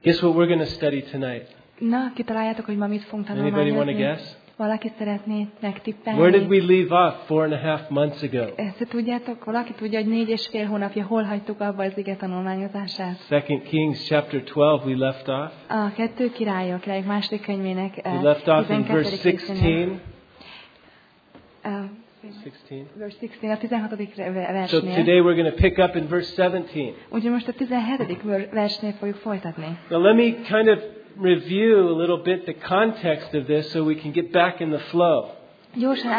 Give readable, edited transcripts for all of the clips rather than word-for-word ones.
Guess what we're going to study tonight? Na, kitaláljátok, hogy ma mit fogunk Anybody want to tanulmányozni? guess? Valaki szeretné megtippelni? Where did we leave off 4.5 months ago? Ezt tudjátok? Valaki tudja, hogy 4,5 hónapja hol hagytuk abba az ige tanulmányozását? 2 Kings chapter 12 we left off. A 2 Királyok második könyvének We left off in 12. verse 16. Verse 16, a 16. So versnél. today we're going to pick up in verse 17. Úgyhogy most a 17. versnél fogjuk folytatni. Now let me kind of review a little bit the context of this so we can get back in the flow. Gyorsan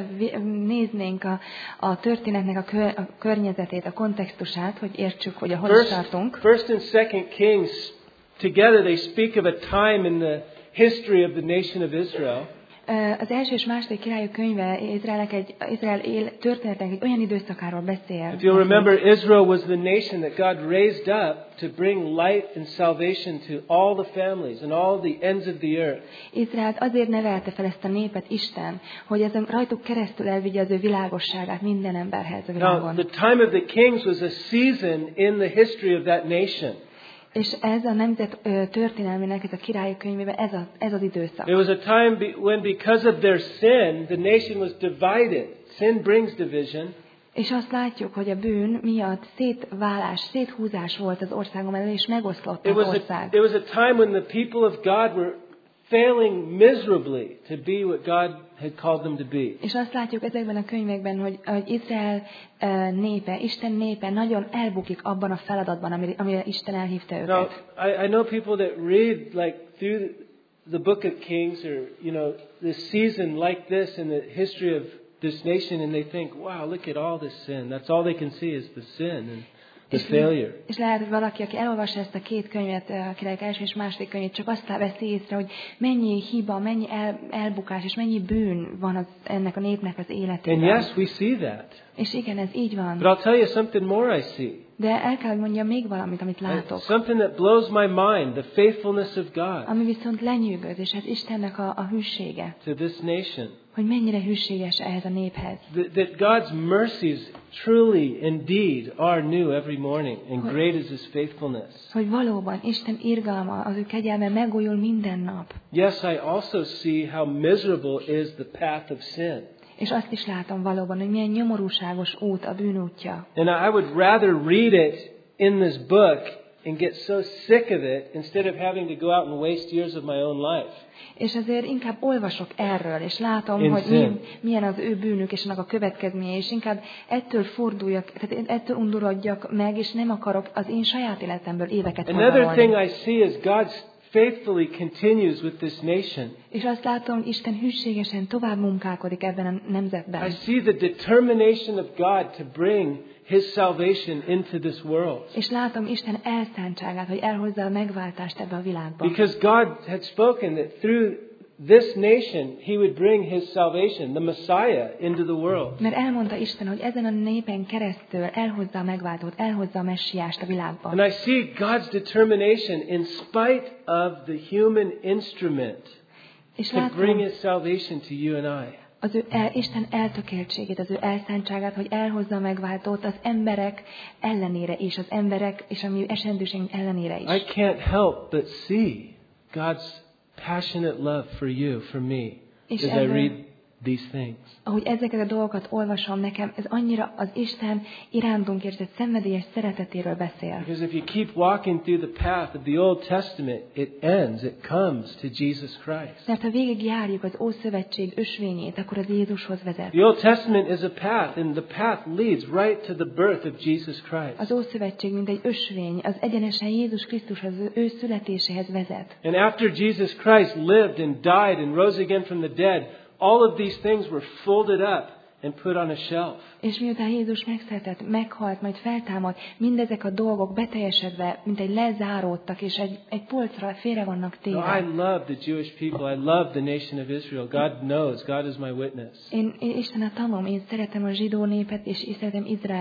átnéznénk a történetnek a környezetét, a kontextusát, hogy értsük, hogy hol is tartunk. First and Second Kings together they speak of a time in the history of the nation of Israel. Az első és második Királyok könyve Izrael történetek egy olyan időszakáról beszél. If you'll remember, Israel was the nation that God raised up to bring light and salvation to all the families and all the ends of the earth. Izraelt azért nevelte fel ezt a népet Isten, hogy ezen rajtuk keresztül elvigye az ő világosságát minden emberhez a Now, világon. the time of the kings was a season in the history of that nation. És ez a nemzet történelmének, ez a Királyok könyvében, ez az időszak. There was a time when because of their sin, the nation was divided. Sin brings division. És azt látjuk, hogy a bűn miatt széthúzás volt az országon belül, és megoszlott az ország. There was a time when the people of God were failing miserably to be what God had called them to be. És azt látjuk ezekben a könyvekben, hogy Izrael népe, Isten népe nagyon elbukik abban a feladatban, amire Isten elhívta őket. Now, I know people that read like through the book of Kings or, this season like this in the history of this nation and they think, wow, look at all this sin. That's all they can see is the sin and the failure. És lehet, hogy valaki, aki elolvassa ezt a két könyvet, a Királyok első és második könyvét, csak azt veszi észre, hogy mennyi hiba, mennyi elbukás és mennyi bűn van ennek a népnek az életében. And yes, we see that. És igen, ez így van. But I'll tell you something more I see. De el kell, hogy mondjam még valamit, amit látok. Something that blows my mind, the faithfulness of God. Ami viszont lenyűgöz, és ez Istennek a hűsége. To this nation. Hogy mennyire hűséges ehhez a néphez. That God's mercies truly, indeed, are new every morning, and great is His faithfulness. Hogy valóban Isten irgalma, az ő kegyelme megújul minden nap. Yes, I also see how miserable is the path of sin. És azt is látom valóban, hogy milyen nyomorúságos út a bűn útja. And I would rather read it in this book and get so sick of it instead of having to go out and waste years of my own life. És azért inkább olvasok erről, és látom, hogy milyen az ő bűnük és annak a következménye, és inkább ettől forduljak, tehát ettől undorodjak meg, és nem akarok az én saját életemből éveket Another forgalni. thing I see is God faithfully continues with this nation. És azt látom, Isten hűségesen tovább munkálkodik ebben a nemzetben. I see the determination of God to bring His salvation into this world. És látom Isten elszántságát, hogy elhozza a megváltást ebbe a világba. Because God had spoken that through this nation He would bring His salvation, the Messiah, into the world. Mert elmondta Isten, hogy ezen a népen keresztül elhozza a megváltót, elhozza a messiást a világba. And I see God's determination in spite of the human instrument to bring His salvation to you and I. Az ő Isten eltökéltségét, az ő elszántságát, hogy elhozza a megváltót az emberek ellenére és az emberek és a mi esendőségünk ellenére is. I can't help but see God's passionate love for you, for me, as I read these things. Ahogy ezeket a dolgokat olvasom, nekem ez annyira az Isten irántunk érzett szenvedélyes szeretetéről beszél. Because if you keep walking through the path of the Old Testament, it ends, it comes to Jesus Christ. Mert ha végig járjuk az Ószövetség ösvényét, akkor az Jézushoz vezet. The Old Testament is a path, and the path leads right to the birth of Jesus Christ. Az Ószövetség mint egy ösvény, az egyenesen Jézus Krisztushoz, az ő születéséhez vezet. And after Jesus Christ lived and died and rose again from the dead, all of these things were folded up and put on a shelf. És miután Jézus megszületett, meghalt, majd feltámad, mindezek a dolgok beteljesedve, mint egy lezáródtak, és egy polcra félre vannak téve. I love the Jewish people. I love the nation of Israel. God knows. God is my witness. Én Isten a tanom, én szeretem a zsidó népet, és szeretem Izraelt.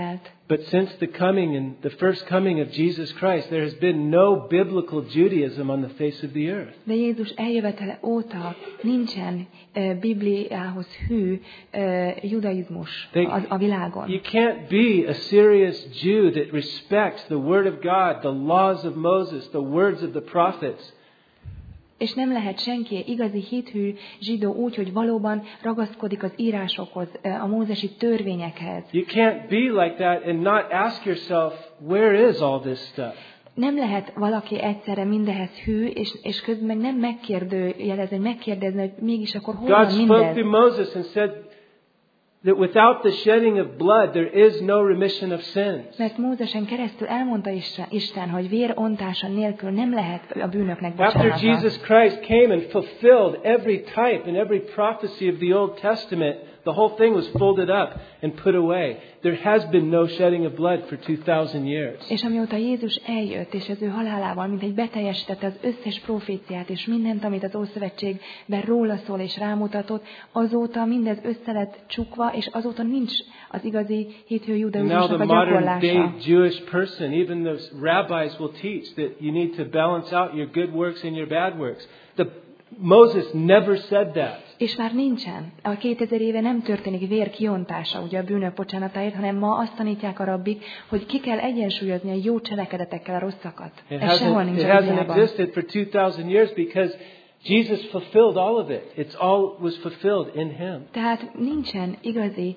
But since the coming and the first coming of Jesus Christ, there has been no biblical Judaism on the face of the earth. De Jézus eljövetele óta nincsen Bibliához hű judaizmus a világon. You can't be a serious Jew that respects the Word of God, the laws of Moses, the words of the prophets. És nem lehet senki igazi hithű zsidó úgy, hogy valóban ragaszkodik az írásokhoz, a mózesi törvényekhez. You can't be like that and not ask yourself, where is all this stuff? Nem lehet valaki egyszerre mindehez hű, és közben meg nem megkérdezni, hogy mégis akkor hol van mindez. God spoke to Moses and said that without the shedding of blood there is no remission of sins. Mert Mózesen keresztül elmondta Isten, hogy vér ontása nélkül nem lehet a bűnöknek bocsánata. After Jesus Christ came and fulfilled every type and every prophecy of the Old Testament, the whole thing was folded up and put away. There has been no shedding of blood for 2000 years. És amióta Jézus eljött, és az ő halálával mintegy beteljesítette az összes proféciát, és mindent, amit az Ószövetségben róla szól és rámutatott, azóta mindez össze lett csukva, és azóta nincs az igazi hithű judaizmusnak a gyakorlása. Now the modern day Jewish person, even those rabbis will teach that you need to balance out your good works and your bad works. Moses never said that. És már nincsen. A 2000 éve nem történik vér kiontása ugye a bűnök bocsánatáért, hanem ma azt tanítják a rabbik, hogy ki kell egyensúlyozni a jó cselekedetekkel a rosszakat. Ez sehol nincs a Bibliában. It hasn't existed for 2000 years because Jesus fulfilled all of it. It's all was fulfilled in him. Tehát nincsen igazi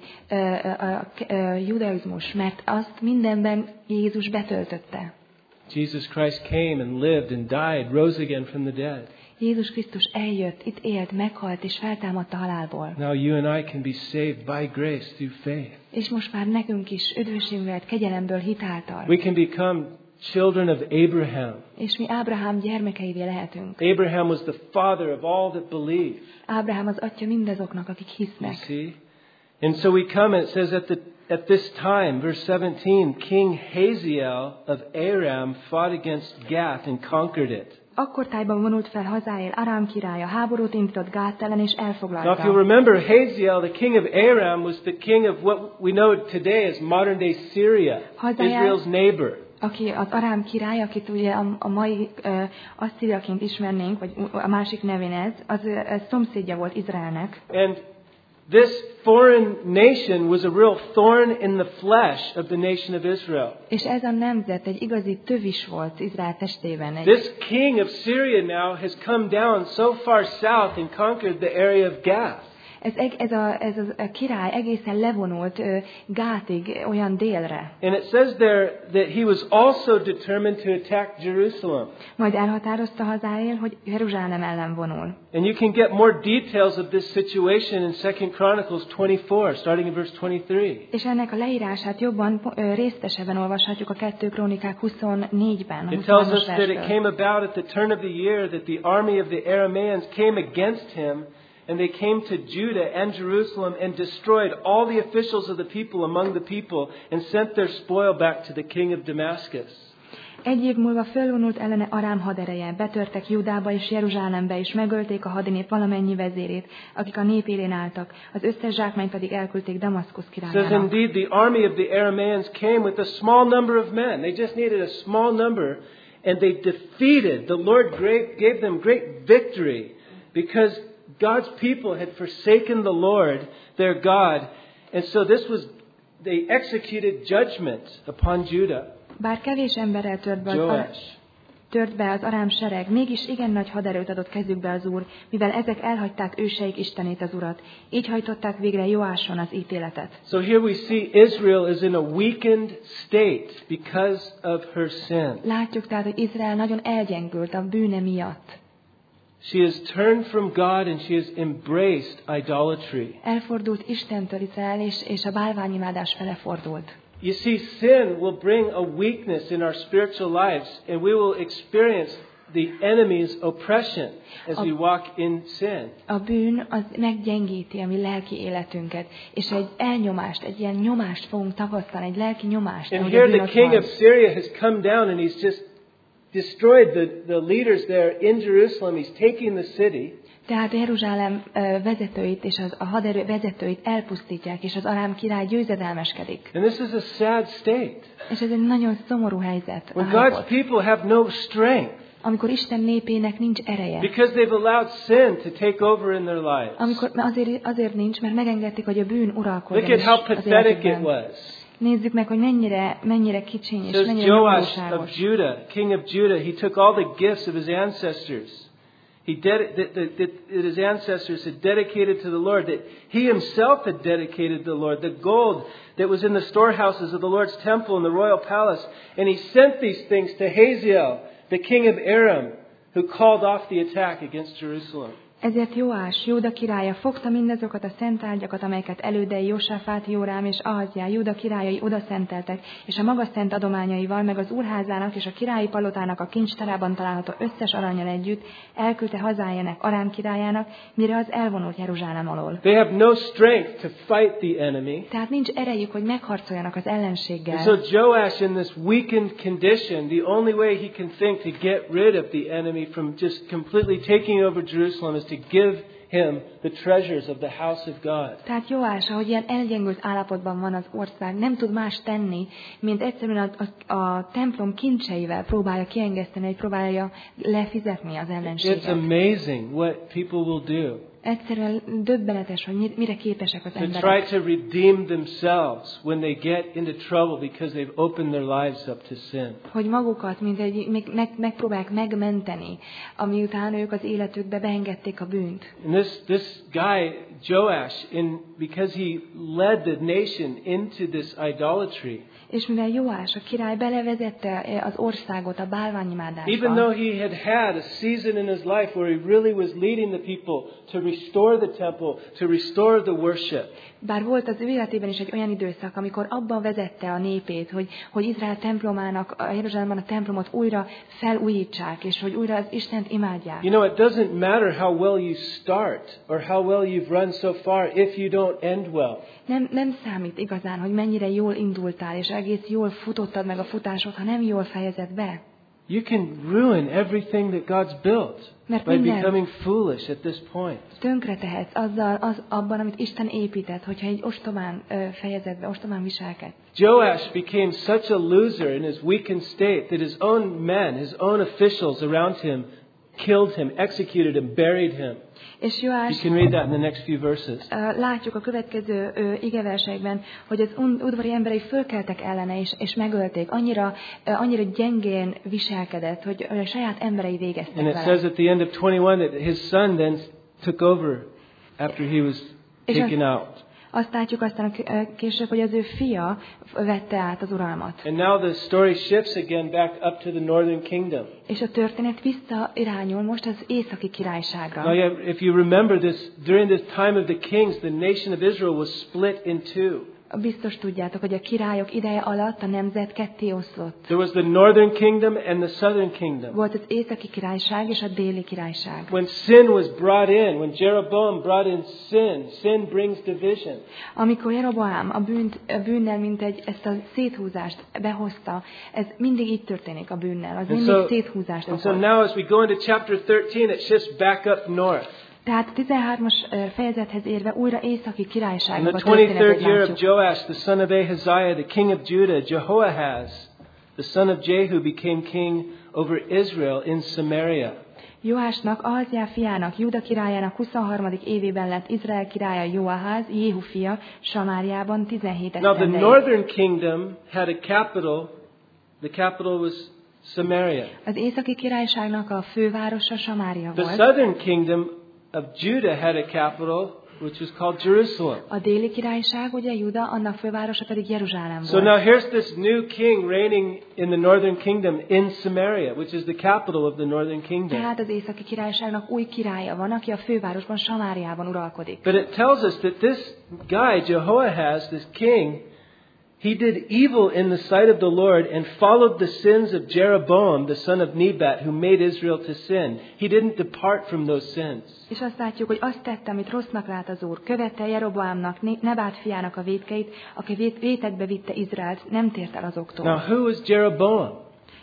judaizmus, mert azt mindenben Jézus betöltötte. Jesus Christ came and lived and died, rose again from the dead. Jézus Krisztus eljött, itt élt, meghalt és feltámadt a halálból. Now you and I can be saved by grace through faith. És most már nekünk is üdvösségünk lehet kegyelemből hitáltal. We can become children of Abraham. És mi Ábrahám gyermekeivé lehetünk. Abraham was the father of all that believe. Ábrahám az atya mindazoknak, akik hisznek. You see? And so we come and it says at this time, verse 17, King Hazael of Aram fought against Gath and conquered it. Akkortájban vonult fel hazáért Arám királya, háborút indított Gát ellen és elfoglalta. Now if you remember, Hazael, the king of Aram, was the king of what we know today as modern day Syria, Israel's neighbor. Aki az Arám király, akit ugye a mai Asszíriaként ismernénk, vagy a másik nevén az szomszédja volt Izraelnek. And this foreign nation was a real thorn in the flesh of the nation of Israel. És ez a nemzet egy igazi tövis volt Izrael testében. This king of Syria now has come down so far south and conquered the area of Gath. Ez a király egészen levonult Gátig, olyan délre. And it says there that he was also determined to attack Jerusalem. Majd elhatározta hazáért, hogy Jeruzsálem ellen vonul. And you can get more details of this situation in 2 Chronicles 24, starting in verse 23. És ennek a leírását jobban részletesebben olvashatjuk a 2 Krónikák 24-ben. It tells us that it came about at the turn of the year that the army of the Arameans came against him. And they came to Judah and Jerusalem and destroyed all the officials of the people among the people and sent their spoil back to the king of Damascus. Egy év múlva fölvonult ellene Arám hadereje, betörtek Judába és Jeruzsálembe, és megölték a hadinép valamennyi vezérét, akik a nép élén álltak. Az összes zsákmányt pedig elküldték Damaszkusz királyának. Says indeed the army of the Arameans came with a small number of men. They just needed a small number, and they defeated. The Lord gave them great victory because God's people had forsaken the Lord, their God, and so they executed judgment upon Judah. Bár kevés emberrel tört be az Arám sereg, mégis igen nagy haderőt adott kezükbe az Úr, mivel ezek elhagyták őseik Istenét, az Urat. Így hajtották végre Joáson az ítéletet. So here we see Israel is in a weakened state because of her sin. Látjuk tehát, hogy Izrael nagyon elgyengült a bűne miatt. She has turned from God and she has embraced idolatry. Elfordult Istentől Izrael, és a bálványimádás fele fordult. You see, sin will bring a weakness in our spiritual lives, and we will experience the enemy's oppression as we walk in sin. A bűn az meggyengíti a mi lelki életünket, és egy elnyomást, egy ilyen nyomást fogunk tapasztalni, egy lelki nyomást. And here the king of Syria has come down and he's just destroyed the leaders there in Jerusalem. He's taking the city. Tehát Jeruzsálem vezetőit és a haderő vezetőit elpusztítják, és az arám király győzedelmeskedik. And this is a sad state. És ez egy nagyon szomorú helyzet. When God's people have no strength. Amikor Isten népének nincs ereje. Because they've allowed sin to take over in their lives. Amikor azért nincs, mert megengedték, hogy a bűn uralkodjon. Look at how pathetic it was. Nézzük meg, hogy mennyire kicsiny és mennyire Joash nyomorúságos. of Judah, king of Judah, he took all the gifts of his ancestors. His ancestors had dedicated to the Lord, that he himself had dedicated to the Lord, the gold that was in the storehouses of the Lord's temple and the royal palace. And he sent these things to Hazael, the king of Aram, who called off the attack against Jerusalem. Ezért Joás, Júda királya fogta mindazokat a szent tárgyakat, amelyeket elődei Jósafát, Jórám és Ahazjá, Júda királyai odaszenteltek, és a maga szent adományaival, meg az úrházának és a királyi palotának a kincstárában található összes arannyal együtt elküldte hazájának, Arám királyának, mire az elvonult Jeruzsálem alól. They have no strength to fight the enemy. Tehát nincs erejük, hogy megharcoljanak az ellenséggel. So Joash, in this weakened condition, the only way he can think to get rid of the enemy from just completely taking over Jerusalem is to give him the treasures of the house of God. Tehát Joás, ahogy ilyen elgyengült állapotban van az ország, nem tud más tenni, mint egyszerűen a templom kincseivel próbálja kiengeszteni, hogy próbálja lefizetni az ellenséget. It's amazing what people will do. Egyszerűen döbbenetes, hogy mire képesek az To emberek. try to redeem themselves when they get into trouble because they've opened their lives up to sin. Hogy magukat, mint megpróbálják megmenteni, amiután ők az életükbe beengedték a bűnt. And this guy Joash, because he led the nation into this idolatry. És mivel Joás, a király belevezette az országot a bálványimádásba. Even though he had a season in his life where he really was leading the people to restore the temple, to restore the worship. Bár volt az ő életében is egy olyan időszak, amikor abban vezette a népét, hogy Izrael templomának, a Jeruzsálemben a templomot újra felújítsák, és hogy újra az Istent imádják. You know, it doesn't matter how well you start or how well you've run so far if you don't end well. Nem számít igazán, hogy mennyire jól indultál, és egész jól futottad meg a futásod, ha nem jól fejezed be. You can ruin everything that God's built by becoming foolish at this point. Tönkre tehetsz abban, amit Isten épített, hogyha egy ostobán fejezed be, ostobán viselkedsz. Joash became such a loser in his weakened state that his own men, his own officials around him killed him, executed him, buried him. És Joás, you can read that in the next few verses. Látjuk a következő igeversekben, hogy az udvari emberei fölkeltek ellene és megölték. Annyira gyengén viselkedett, hogy a saját emberei végeztek vele. And it says at the end of 21 that his son then took over after he was taken out. Azt látjuk aztán később, hogy az ő fia vette át az uralmat. And now the story shifts again back up to the northern kingdom. És a történet visszairányul most az északi királyságra. Now, if you remember this, during this time of the kings, the nation of Israel was split in two. Biztos tudjátok, hogy a királyok ideje alatt a nemzet ketté oszlott. There was the northern kingdom and the southern kingdom. Volt az északi királyság és a déli királyság. When sin was brought in, when Jeroboam brought in sin brings division. Amikor Jeroboám a bűnnel ezt a széthúzást behozta, ez mindig így történik a bűnnel, az mindig széthúzást okoz. And so now as we go into chapter 13, it shifts back up north. Tehát 13-as fejezethez érve újra északi királyságba In the 23rd year of Joash, the son of Ahaziah, the king of Judah, Jehoahaz, the son of Jehu, became king over Israel in Samaria. Joásnak, Ahazjá fiának, Júda királyának 23. évében lett Izrael királya Joaház, Jéhu fia, Samáriában 17 esztendeig. Now the northern kingdom had a capital. The capital was Samaria. Az északi királyságnak a fővárosa Samária volt. The southern kingdom of Judah had a capital, which was called Jerusalem. A déli királyság, ugye Júda, annak fővárosa pedig Jeruzsálem volt. So now here's this new king reigning in the northern kingdom in Samaria, which is the capital of the northern kingdom. Tehát az északi királyságnak új királya van, aki a fővárosban, Samáriában uralkodik. But it tells us that this guy, Jehoahaz, this king, he did evil in the sight of the Lord and followed the sins of Jeroboam, the son of Nebat, who made Israel to sin. He didn't depart from those sins. És azt látjuk, hogy azt tette, amit rossznak lát az Úr. Követte Jeroboámnak, Nebát fiának a vétkeit, aki vétekbe vitte Izraelt, nem tért el azoktól. Now who was Jeroboam?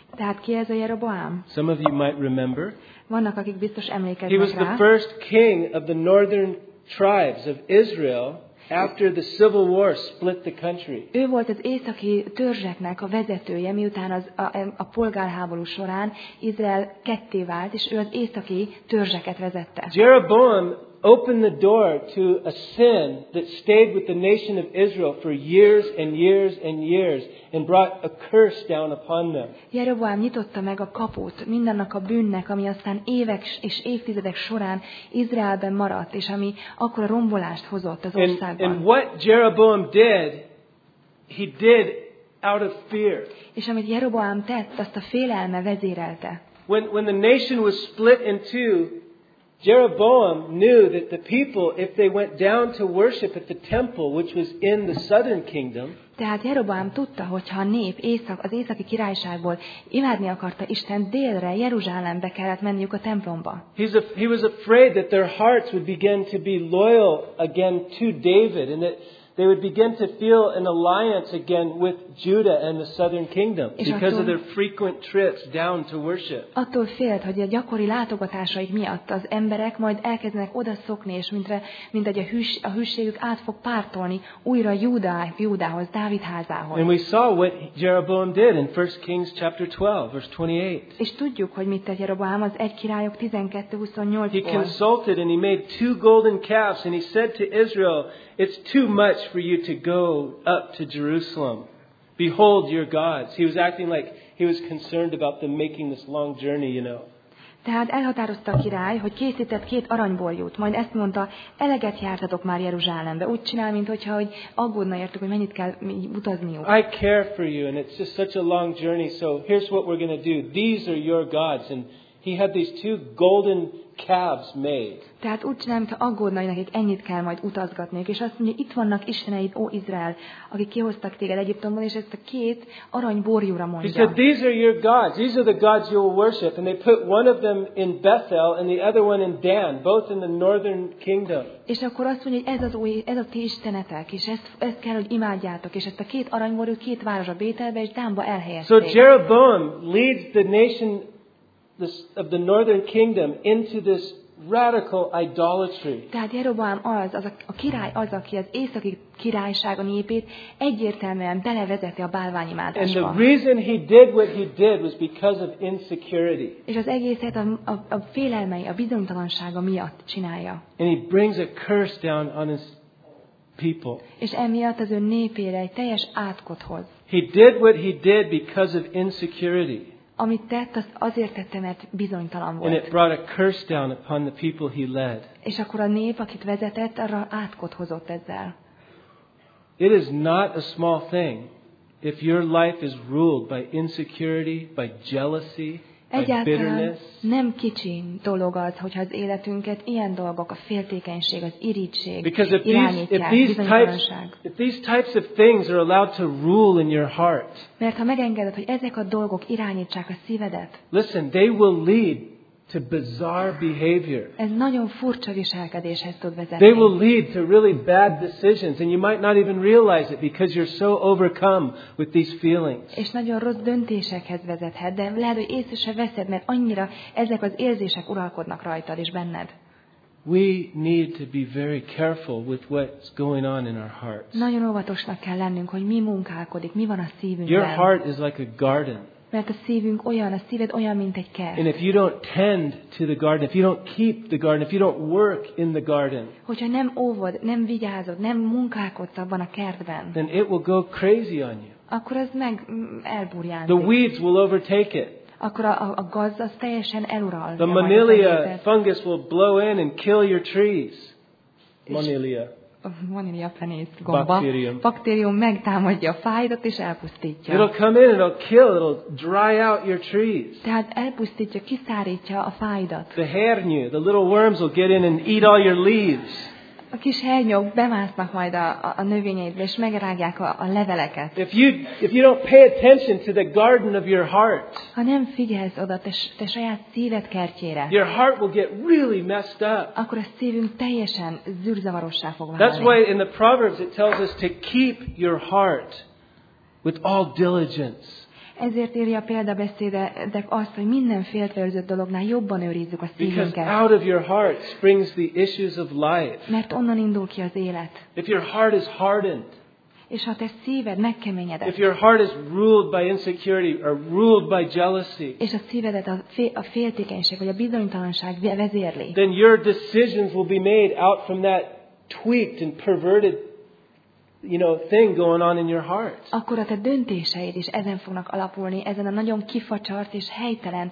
Tehát ki ez a Jeroboám? Some of you might remember. Vannak, akik biztos He emlékeznek was the rá. first king of the northern tribes of Israel after the civil war split the country. Ő volt az északi törzseknek a vezetője, miután a polgárháború során Izrael ketté vált, és ő az északi törzseket vezette. Jeroboam opened the door to a sin that stayed with the nation of Israel for years and years and years and brought a curse down upon them. Jeroboám nyitotta meg a kaput mindannak a bűnnek, ami aztán évek és évtizedek során Izraelben maradt, és ami akkora rombolást hozott az országban. And what Jeroboam did, he did out of fear. És amit Jeroboám tett, azt a félelme vezérelte. When the nation was split in two, Jeroboam knew that the people, if they went down to worship at the temple, which was in the southern kingdom, tehát Jeroboám tudta, hogy ha a nép az északi királyságból imádni akarta Isten, délre, Jeruzsálembe kellett menniük a templomba. he was afraid that their hearts would begin to be loyal again to David, and that they would begin to feel an alliance again with Judah and the southern kingdom because of their frequent trips down to worship. Attól félt, hogy a gyakori látogatásaik miatt az emberek majd elkezdenek odaszokni, és mint hogy a hűségük át fog pártolni újra Júdához, Dávid házához. And we saw what Jeroboam did in 1 Kings chapter 12, verse 28. És tudjuk, hogy mit tett Jeroboám az 1 Királyok 12:28-ból. He consulted and he made 2 golden calves, and he said to Israel, "It's too much for you to go up to Jerusalem. Behold your gods." He was acting like he was concerned about them making this long journey, you know. Tehát elhatározta a király, hogy készített 2 aranyborjút, majd ezt mondta, eleget jártatok már Jeruzsálembe. Úgy csinál, mintha hogy aggódna értük, hogy mennyit kell utazniuk. I care for you, and it's just such a long journey, so here's what we're going to do. These are your gods. And he had these 2 golden calves made. Tehát úgy csinál, mintha aggódna, hogy nekik ennyit kell majd utazgatniuk. És azt mondja, itt vannak isteneid, ó Izrael, akik kihoztak téged Egyiptomból, és ezt a 2 aranyborjúra mondja. He said, these are your gods. These are the gods you will worship. And they put one of them in Bethel and the other one in Dan, both in the northern kingdom. És akkor azt mondja, hogy ez a ti istenetek, és ezt kell, hogy imádjátok, és ezt a 2 aranyborút 2 városra, Bételbe és Dánba elhelyezték. So Jeroboam leads the nation of the northern kingdom into this radical idolatry. Tehát Jeroboám a király az, aki az északi királyság a népét egyértelműen belevezeti a bálványimádásba. And the reason he did what he did was because of insecurity. És az egészet a félelmei, a bizonytalansága miatt csinálja. And he brings a curse down on his people. És emiatt az ő népére egy teljes átkot hoz. He did what he did because of insecurity. Amit tett, azt azért tette, mert bizonytalan volt. And it brought a curse down upon the people he led. És akkor a nép, akit vezetett, arra átkot hozott ezzel. It is not a small thing if your life is ruled by insecurity, by jealousy, by bitterness. Nem kicsi dolog az, hogyha az életünket ilyen dolgok, a féltékenység, az irítség Because irányítják, bizonytalanság. if these types of things are allowed to rule in your heart, mert ha megengeded, hogy ezek a dolgok irányítsák a szívedet, listen, they will lead to bizarre behavior. ez nagyon furcsa viselkedéshez tud vezetni. They will lead to really bad decisions, and you might not even realize it because you're so overcome with these feelings. És nagyon rossz döntésekhez vezethet, de lehet, hogy észre se veszed, mert annyira ezek az érzések uralkodnak rajtad és benned. We need to be very careful with what's going on in our hearts. Nagyon óvatosnak kell lennünk, hogy mi munkálkodik, mi van a szívünkben. Your heart is like a garden. Mert a szíved olyan, mint egy kert. And if you don't tend to the garden, if you don't keep the garden, if you don't work in the garden, hogyha nem óvod, nem vigyázod, nem munkálkodsz abban a kertben, then it will go crazy on you. akkor az elburjánzik. The weeds will overtake it. Akkor a gazda az teljesen eluralja. The Manila fungus will blow in and kill your trees. Manila fenész gomba. Baktérium megtámadja a fájdat és elpusztítja. It'll come in, it'll kill, it'll dry out your trees. Tehát elpusztítja, kiszárítja a fájdat. The hernyú, the little worms will get in and eat all your leaves. A kis hernyók bemásznak majd a növényeidbe, és megrágják a leveleket. If you don't pay attention to the garden of your heart, ha nem figyelsz oda te saját szíved kertjére, your heart will get really messed up. Akkor a szívünk teljesen zűrzavarossá fog válni. That's why in the Proverbs it tells us to keep your heart with all diligence. Ezért írja a példabeszédek azt, hogy minden féltőrzött dolognál jobban őrizzük a Because szívünket. out of your heart springs the issues of life. Mert onnan indul ki az élet. If your heart is hardened, És ha te szíved megkeményedett, if your heart is ruled by insecurity or ruled by jealousy, és a szívedet a féltékenység vagy a bizonytalanság vezérli, then your decisions will be made out from that tweaked and perverted, thing going on in your heart. akkor a te döntéseid is ezen fognak alapulni, ezen a nagyon kifacsart és helytelen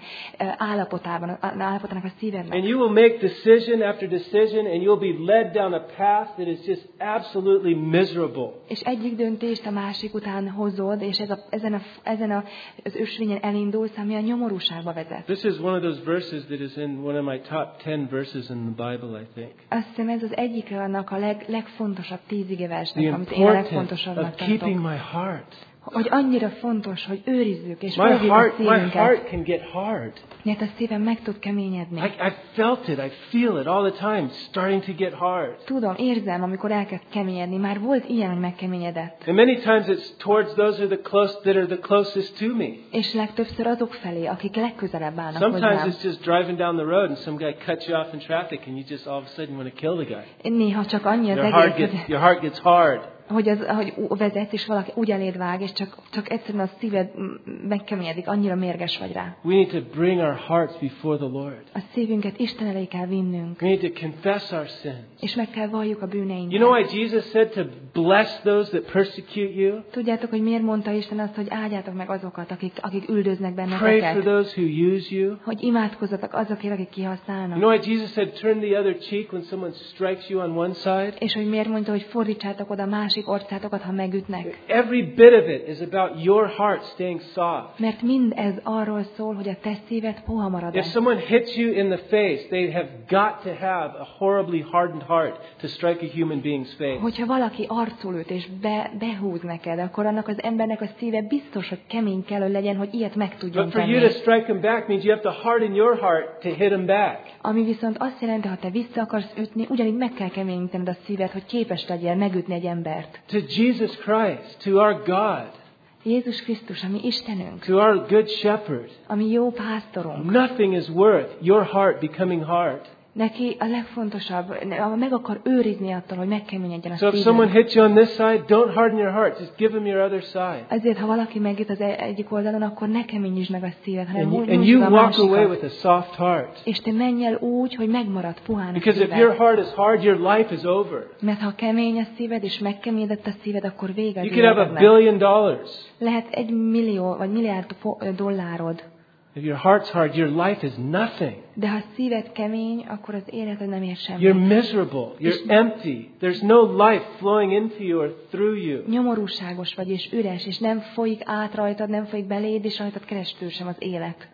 állapotának a szívednek. And you will make decision after decision, and you'll be led down a path that is just absolutely miserable. És egyik döntést a másik után hozod, és ezen az ösvényen elindulsz, ami a nyomorúságba vezet. This is one of those verses that is in one of my top 10 verses in the Bible, I think. Azt hiszem ez az egyik annak a legfontosabb 10 igeversnek, The amit én a importance legfontosabbnak of keeping tartok. my heart. Hogy annyira fontos, hogy őrizzük és My óvjuk a heart szívünket, can get hard. mert a szívem meg tud keményedni. I felt it. I feel it all the time, starting to get hard. Tudom, érzem, amikor elkezd keményedni. Már volt ilyen, hogy megkeményedett. And many times it's towards those that are the closest to me. És legtöbbször azok felé, akik legközelebb állnak Sometimes hozzám. it's just driving down the road and some guy cuts you off in traffic and you just all of a sudden want to kill the guy. Néha csak annyi az egész, Your heart gets hard. hogy vezetsz, és valaki úgy eléd vág, és csak egyszerűen a szíved megkeményedik, annyira mérges vagy rá. We need to bring our hearts before the Lord. A szívünket Isten elé kell vinnünk, We need to confess our sins. és meg kell valljuk a bűneinket. You know why Jesus said to bless those that persecute you? Tudjátok, hogy miért mondta Isten azt, hogy áldjátok meg azokat, akik üldöznek Pray for benneteket? those who use you. Hogy imádkozzatok azokért, akik kihasználnak. You know why Jesus said turn the other cheek when someone strikes you on one side? És hogy miért mondta, hogy fordítsátok oda másik orcátokat, ha megütnek? Every bit of it is about your heart staying soft. Mert mind ez arról szól, hogy a te szíved puha marad-e. If someone hits you in the face, they have got to have a horribly hardened heart to strike a human being's face. Hogyha valaki arcul üt és behúz neked, akkor annak az embernek a szíve biztos, hogy kemény kell, hogy legyen, hogy ilyet meg tudjon But for tenni. you to strike them back means you have to harden your heart to hit them back. Ami viszont azt jelenti, ha te vissza akarsz ütni, ugyanígy meg kell keményítened a szíved, hogy képes legyél megütni egy embert. To Jesus Christ, to our God, Jézus Krisztus, ami Istenünk, to our good shepherd, ami jó pásztorunk, nothing is worth your heart becoming hard. neki a legfontosabb, meg akar őrizni attól, hogy megkeményedjen a So if someone szíved. hits you on this side, don't harden your heart. Just give them your other side. Ezért, ha valaki megüt az egyik oldalon, akkor ne keményítsd meg a szíved, hanem And nyújtsd you a walk away másikat. with a soft heart. És te menj el úgy, hogy megmarad puhán a Because if your szíved. heart is hard, your life is over. Mert ha kemény a szíved, és megkeményedett a szíved, akkor vége az You could have $1 életednek. billion. Lehet 1 millió vagy milliárd dollárod. If your heart's hard, your life is nothing. De ha szíved kemény, akkor az életed nem ér You're semmit. miserable. You're empty. There's no life flowing into you or through you. Nyomorúságos vagy, és üres, és nem folyik át rajtad, nem folyik beléd, és rajtad keresztül sem az élet.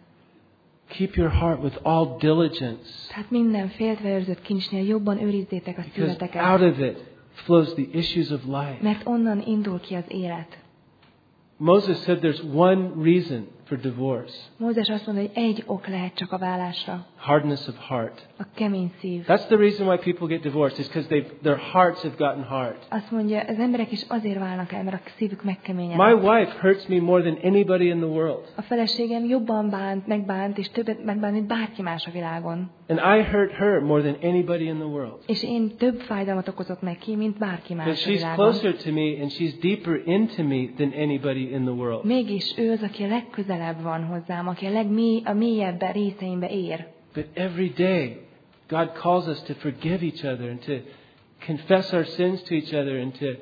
Keep your heart with all diligence. Tehát minden féltve őrzött kincsnél jobban őrizzétek a Because out szíveteket, of it flows the issues of life. mert onnan indul ki az élet. Moses said there's one reason for divorce. Mózes azt mondta, hogy egy ok lehet csak a vállásra, Hardness of heart. a kemény szív. That's the reason why people get divorced, is because their hearts have gotten hard. Azt mondja, az emberek is azért válnak el, mert a szívük My megkeményedett. wife hurts me more than anybody in the world. A feleségem jobban megbánt, és többet megbánt, mint bárki más a világon. And I hurt her more than anybody in the world. És én több fájdalmat okozok neki, mint bárki But más a she's világon. closer to me and she's deeper into me than anybody in the world. Mégis ő az, aki a legközelebb van hozzám, aki a mélyebb részeimbe ér. But every day, God calls us to forgive each other and to confess our sins to each other and to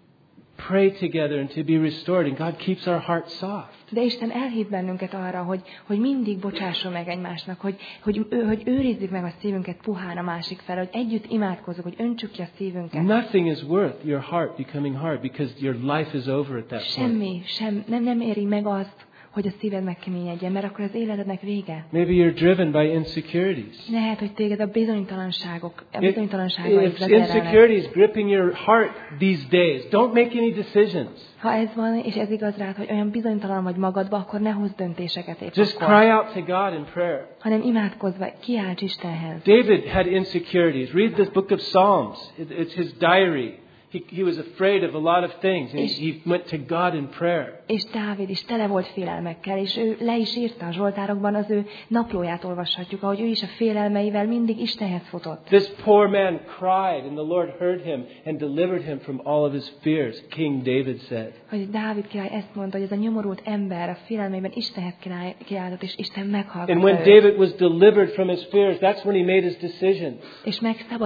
pray together and to be restored. And God keeps our heart soft. De Isten elhív bennünket arra, hogy mindig bocsásson meg egymásnak, hogy őrizzük meg a szívünket puhán a másik fel, hogy együtt imádkozzuk, hogy öntsük ki a szívünket. Nothing is worth your heart becoming hard because your life is over at that point. Nem éri meg azt, hogy a szíved megkeményedjen, mert akkor az életednek vége. Maybe you're driven by insecurities. Lehet, hogy téged a bizonytalanságai If vezérelnek. insecurity is gripping your heart these days, don't make any decisions. Ha ez van, és ez igaz rád, hogy olyan bizonytalan vagy magadba, akkor ne hozz döntéseket épp Just akkor, cry out to God in prayer. hanem imádkozva, kiálts Istenhez. David had insecurities. Read the book of Psalms. It's his diary. he was afraid of a lot of things, and he went to God in prayer. És Dávid is tele volt félelmekkel, és ő le is írta a Zsoltárokban, az ő naplóját olvashatjuk, ahogy ő is a félelmeivel mindig Istenhez futott. This poor man cried, and the Lord heard him and delivered him from all of his fears, King David said. Hogy Dávid király ezt mondta, hogy ez a nyomorult ember a félelmeiben Istenhez kiáltott, és Isten meghallgatta And when őt. David was delivered from his fears, that's when he made his decision. És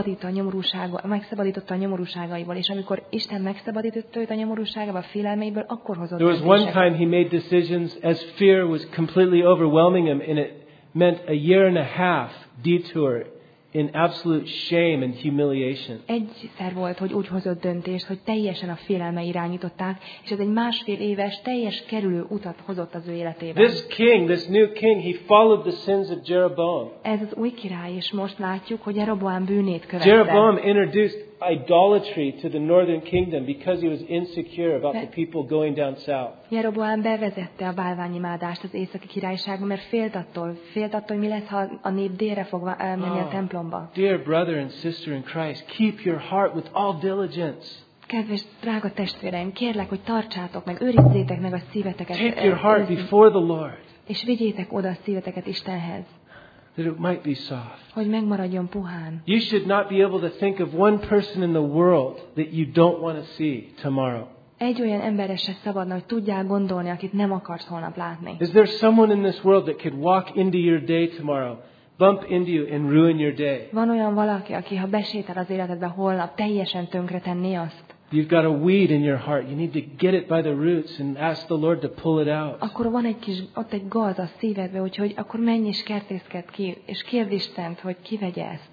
megszabadította a nyomorúságaiból, és amikor Isten megszabadította őt a nyomorúságából, a félelmeiből, akkor hozott There was one döntéseket. time he made decisions as fear was completely overwhelming him, and it meant a year and a half detour in absolute shame and humiliation. Egyszer volt, hogy úgy hozott döntést, hogy teljesen a félelme irányították, és ez egy 1,5 éves, teljes kerülő utat hozott az ő életében. This new king, he followed the sins of Jeroboam. Ez az új király, és most látjuk, hogy Jeroboám bűnét követte. Jeroboam introduced idolatry to the northern kingdom because he was insecure about the people going down south. Jeroboám bevezette a bálványimádást az északi királyságba, mert félt attól, hogy mi lesz, ha a nép délre fog elmenni a templomba. Dear brother and sister in Christ, keep your heart with all diligence. Kedves, drága testvéreim, kérlek, hogy tartsátok meg, őrizzétek meg a szíveteket. Take your heart before the Lord, és vigyétek oda a szíveteket Istenhez, that it might be soft. hogy megmaradjon puhán. You should not be able to think of one person in the world that you don't want to see tomorrow. Egy olyan emberre se szabadna, hogy tudjál gondolni, akit nem akarsz holnap látni. Is there someone in this world that could walk into your day tomorrow, bump into you and ruin your day? Van olyan valaki, aki ha besétál az életedbe holnap, teljesen tönkretenné azt. You've got a weed in your heart. You need to get it by the roots and ask the Lord to pull it out. Akkor van ott egy gaz a szívedbe, úgyhogy akkor menj és kertészked ki, és kérd Istent, hogy kivegye ezt.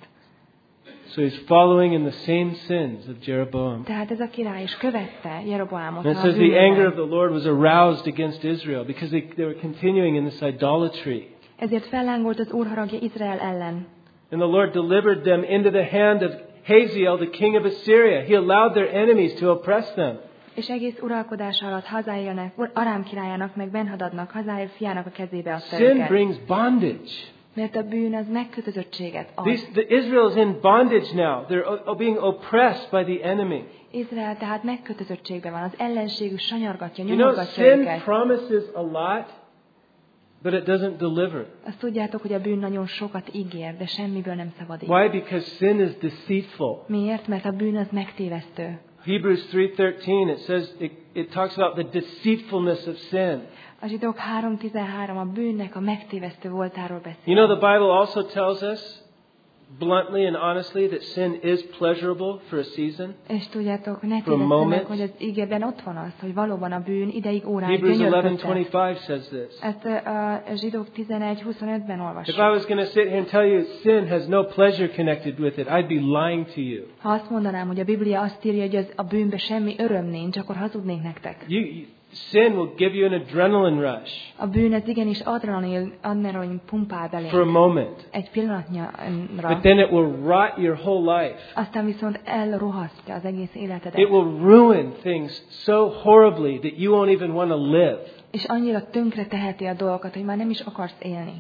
So he's following in the same sins of Jeroboam. Tehát ez a király is követte Jeroboámot. And it says the anger of the Lord was aroused against Israel because they were continuing in this idolatry. Ezért fellángolt az Úr haragja Izrael ellen. And the Lord delivered them into the hand of Hazael, the king of Assyria. He allowed their enemies to oppress them. És egész uralkodása alatt Hazaelnek, Arám királyának, meg Benhadadnak, Hazael fiának a kezébe adta Sin őket. brings bondage. Mert a bűn az megkötözöttséget ad. Israel is in bondage now. They're being oppressed by the enemy. Izrael tehát megkötözöttségben van. Az ellenségük sanyargatja, You know, nyomorgatja sin őket. promises a lot, but it doesn't deliver. Azt tudjátok, hogy a bűn nagyon sokat ígér, de semmiből nem szabadít. Why? Because sin is deceitful. Miért? Mert a bűn az megtévesztő. Hebrews 3:13 it says it talks about the deceitfulness of sin. A Zsidók 3:13 a bűnnek a megtévesztő voltáról beszél. You know, the Bible also tells us bluntly and honestly that sin is pleasurable for a season. És tudjátok, ne tévesszetek meg, hogy az ígében ott van az, hogy valóban a bűn ideig óráig Hebrews gyönyörködtet. 11:25 says this. Ezt a Zsidók 11:25-ben If olvassuk. I was going to sit here and tell you sin has no pleasure connected with it, I'd be lying to you. Ha azt mondanám, hogy a Biblia azt írja, hogy a bűnben semmi öröm nincs, akkor hazudnék nektek. Sin will give you an adrenaline rush. A bűn az igenis adrenalin pumpál For a belénk. moment. Egy pillanatnyira. But then it will rot your whole life. Aztán viszont elrohasztja az egész életedet. It will ruin things so horribly that you won't even want to live. És annyira tönkre teheti a dolgokat, hogy már nem is akarsz élni.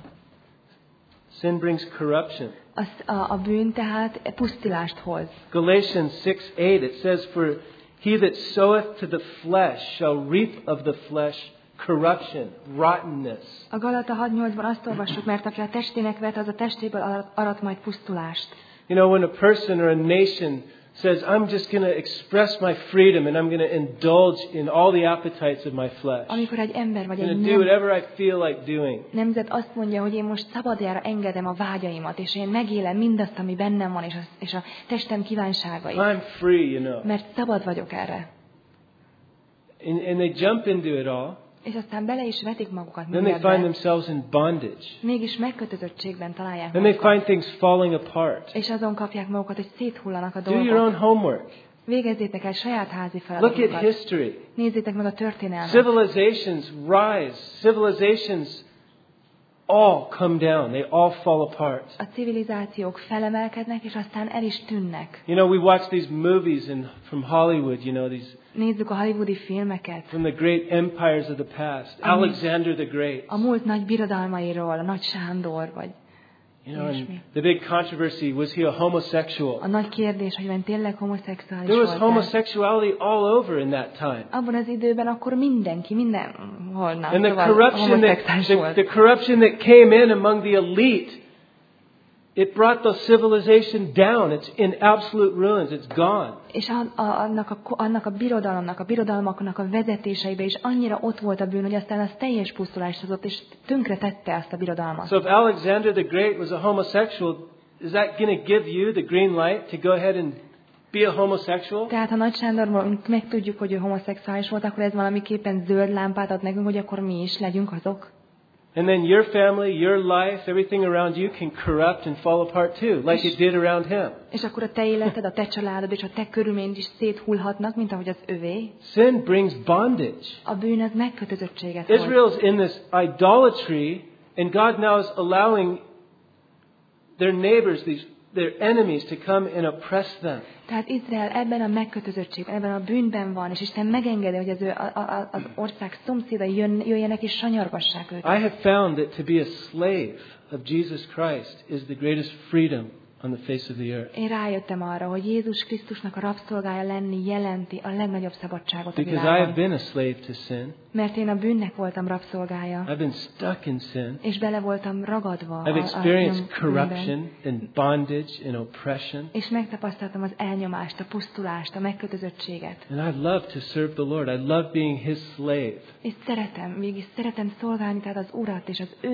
Sin brings corruption. A bűn tehát pusztilást hoz. Galatians 6:8 it says, "For he that soweth to the flesh shall reap of the flesh corruption, rottenness." A Galata 6:8-ban azt olvassuk, mert aki a testének vet, az a testéből arat majd pusztulást. You know, when a person or a nation says, "I'm just going to express my freedom and I'm going to indulge in all the appetites of my flesh. Amikor egy ember vagy I'm egy going to do whatever I feel like doing." nemzet azt mondja, hogy én most szabadjára engedem a vágyaimat, és én megélem mindazt, ami bennem van, és a testem kívánságait. I'm free, you know. Mert szabad vagyok erre. And they jump into it all. És aztán bele is vetik magukat Then they find mindebben. themselves in bondage. Mégis megkötözöttségben találják Then they magukat. find things falling apart. És azon kapják magukat, hogy széthullanak a Do your own dolgok. homework. Végezzétek el saját házi Look at feladatokat. history. Nézzétek meg a történelmet. Civilizations rise. Civilizations all come down. They all fall apart. A civilizációk felemelkednek, és aztán el is tűnnek. You know, we watch these movies from Hollywood, you know, these Nézzük a hollywoodi filmeket. from the great empires of the past. Alexander the Great. A múlt nagy birodalmairól, a Nagy Sándor, vagy You know, and the big controversy, was he a homosexual? A nagy kérdés, hogy tényleg homoszexuális There was volt. homosexuality all over in that time. Abban az időben akkor mindenhol And the corruption that came in among the elite, it brought the civilization down. It's in absolute ruins. It's gone. És annak a birodalmaknak a vezetéseibe is annyira ott volt a bűn, hogy aztán az teljes pusztulást hozott, és tönkre tette azt a birodalmat. So if Alexander the Great was a homosexual, is that going to give you the green light to go ahead and be a homosexual? Tehát ha Nagy Sándorról megtudjuk, hogy ő homoszexuális volt, akkor ez valamiképpen zöld lámpát ad nekünk, hogy akkor mi is legyünk azok. And then your family, your life, everything around you can corrupt and fall apart too, like it did around him. És akkor a te életed, a te családod és a te körülményed is széthullhatnak, mint ahogy az övé. Sin brings bondage. A bűn az megkötözöttséget hoz. Israel's in this idolatry, and God now is allowing their neighbors, their enemies, to come and oppress them. Tehát Izrael ebben a megkötözöttségben, ebben a bűnben van, és Isten megengedi, hogy az ország szomszédai jöjjenek és sanyargassák őt. I have found that to be a slave of Jesus Christ is the greatest freedom on the face of the earth. Én rájöttem arra, hogy Jézus Krisztusnak a rabszolgája lenni jelenti a legnagyobb szabadságot a Because I have világon. been a slave to sin. Mert én a bűnnek voltam rabszolgája. I've been stuck in sin. És bele voltam ragadva I've experienced a corruption and bondage and oppression. És megtapasztaltam az elnyomást, a pusztulást, a megkötözöttséget. And I love to serve the Lord. I love being His slave. És szeretem szolgálni, tehát az Urat és az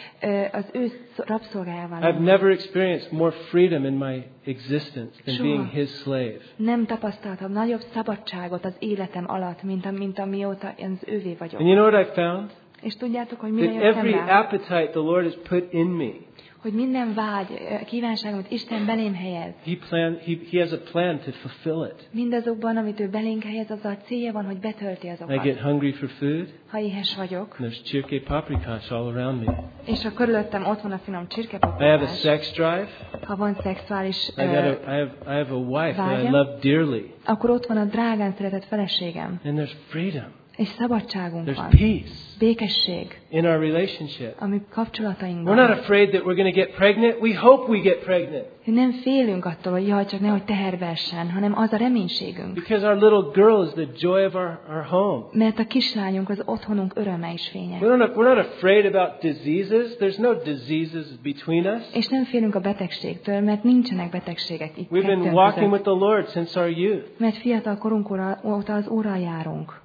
ő rabszolgájával. I've never experienced more freedom in my existence than being His slave. Nem tapasztaltam nagyobb szabadságot az életem alatt, mint amióta az ővé vagyok. And you know what I found? És tudjátok, hogy mire That jöttem every rá? appetite the Lord has put in me, Hogy minden vágy, kívánság, amit Isten belém helyez, He has a plan to fulfill it. mindazokban, amit ő belénk helyez, azzal a célja van, hogy betölti I azokat. get hungry for food, Ha éhes vagyok, and there's chirke paprikash all around me. és a körülöttem ott van a finom I have a csirkepaprikás, sex drive. ha van szexuális I have a wife that I vágyam, love dearly. akkor ott van a drágán szeretett feleségem, And there's freedom. és szabadságunk There's van, peace békesség, in our relationship. ami We're kapcsolatainkban. not afraid that we're going to get pregnant. We hope we get pregnant. Nem félünk attól, hogy jaj, csak nehogy teherbe essen, hanem az a reménységünk. Because our little girl is the joy of our home. Mert a kislányunk az otthonunk öröme és fénye. We're not afraid about diseases. There's no diseases between us. És nem félünk a betegségtől, mert nincsenek betegségek itt We've been kettőnk walking with között. the Lord since our youth. Mert fiatal korunk óta az Úrral járunk.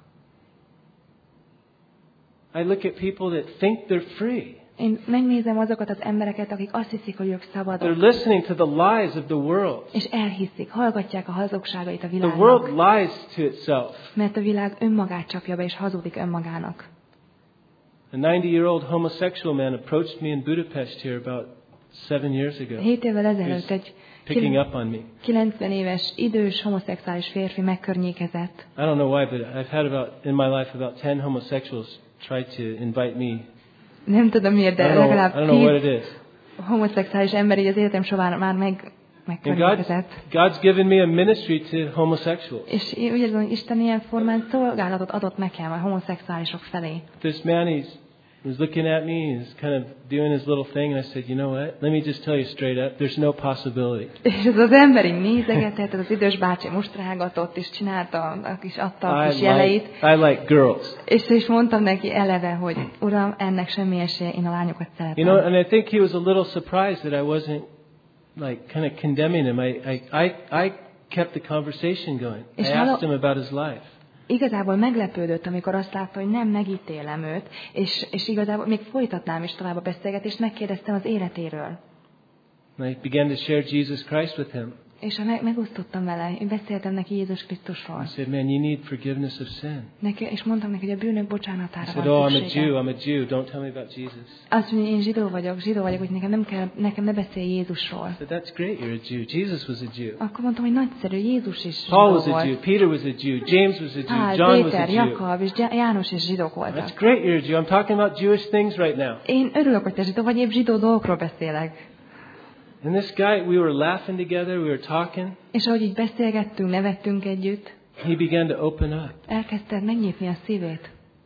I look at people that think they're free. Én megnézem azokat az embereket, akik azt hiszik, hogy ők They're szabadok. listening to the lies of the world. És elhiszik, hallgatják a hazugságait a The world világnak. lies to itself. Mert a világ önmagát csapja be, és hazudik önmagának. A 90-year-old homosexual man approached me in Budapest here about 7 years ago. 7 évvel ezelőtt egy Picking up on me. 90 éves idős homoszexuális férfi megkörnyékezett. I don't know why, but I've had in my life about 10 homosexuals try to invite me. Nem tudom miért, de I legalább don't know what it is. homoszexuális ember így az életem során már And megkörnyékezett. God's given me a ministry to homosexuals. És én úgy érzem, hogy Isten ilyen formán szolgálatot adott nekem a homoszexuálisok felé. This man, he was looking at me, he's kind of doing his little thing, and I said, you know what? Let me just tell you straight up, there's no possibility. És ez az ember így nézegetett, ez az idős bácsi most rágatott, és csinálta, adta a kis jeleit. I like girls. És mondtam neki eleve, hogy Uram, ennek semmi esélye, én a lányokat szeretem. You know, and I think he was a little surprised that I wasn't like kind of condemning him. I kept the conversation going. I asked him about his life. Igazából meglepődött, amikor azt látta, hogy nem megítélem őt, és igazából még folytatnám is tovább a beszélgetést, megkérdeztem az életéről. And I began to share Jesus Christ with him. És megosztottam vele, én beszéltem neki Jézus Krisztusról. I said, man, you need forgiveness of sin. És mondtam neki, hogy a bűnök bocsánatára I said, van I'm szüksége. a Jew. Don't tell me about Jesus. Azt mondja, én zsidó vagyok, hogy nekem ne beszélj Jézusról. I said, that's great, you're a Jew. Jesus was a Jew. Akkor mondtam, hogy nagyszerű, Jézus is Paul zsidó was a Jew. volt. Peter was a Jew. James was a Jew. Pál, John was a Péter, Jew. Jakab és János is zsidók That's voltak. great, you're a Jew. I'm talking about Jewish things right now. Én örülök, hogy te zsidó vagy, épp zsidó dolgokról beszélek. And this guy, we were laughing together, we were talking. És ahogy így beszélgettünk, nevettünk együtt, He began to open up. elkezdte megnyitni a szívét.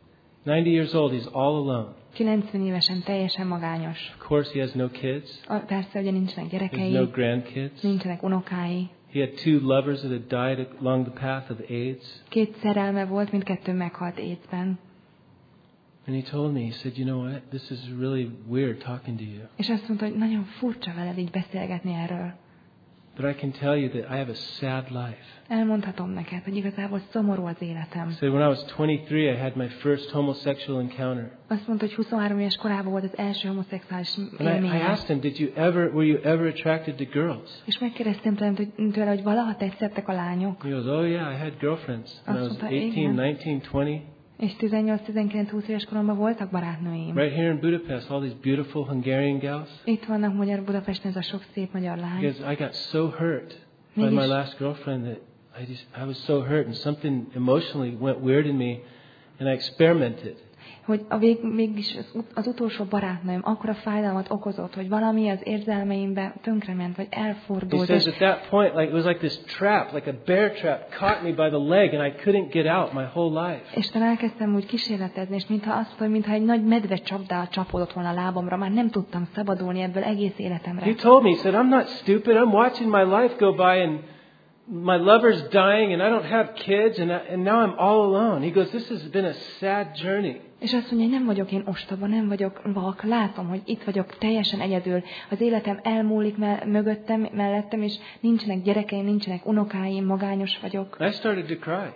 90 years old, he's all alone. 90 évesen teljesen magányos. Of course, he has no kids. Persze, ugye nincsenek There's gyerekei, no grandkids. nincsenek unokái. He had 2 lovers that had died along the path of AIDS. 2 szerelme volt, mindkettő meghalt AIDS-ben. And he told me, he said, you know what, this is really weird talking to you. És azt mondta, hogy nagyon furcsa veled így beszélgetni erről. But I can tell you that I have a sad life. Elmondhatom neked, hogy igazából szomorú az életem. He said, when I was 23, I had my first homosexual encounter. Azt mondta, hogy 23 éves korában volt az első homoszexuális And I élménye. asked him, were you ever attracted to girls? És megkérdeztem tőle, hogy valaha tetszettek a lányok. He goes, oh yeah, I had girlfriends when I was Azt mondta, 18, igen. 19, 20. És 18-19-20 éves koromban voltak barátnőim. Right here in Budapest, all these beautiful Hungarian gals. Itt vannak magyar Budapesten, ez a sok szép magyar lány. Because I got so hurt by my last girlfriend that I was so hurt and something emotionally went weird in me and I experimented. Hogy mégis az utolsó barátnőm akkora fájdalmat okozott, hogy valami az érzelmeimbe tönkrement, vagy He elfordult. says at that point, like it was like this trap, like a bear trap, caught me by the leg, and I couldn't get out my whole life. És then elkezdtem úgy kísérletezni, és mintha egy nagy medve csapdá csapódott volna a lábamra, már nem tudtam szabadulni ebből egész életemre. He told me, he said, I'm not stupid. I'm watching my life go by, and my lover's dying, and I don't have kids, and now I'm all alone. He goes, this has been a sad journey. És azt mondja, hogy nem vagyok én ostoba, nem vagyok vak, látom, hogy itt vagyok teljesen egyedül. Az életem elmúlik mögöttem, mellettem, és nincsenek gyerekeim, nincsenek unokáim, magányos vagyok. I started to cry.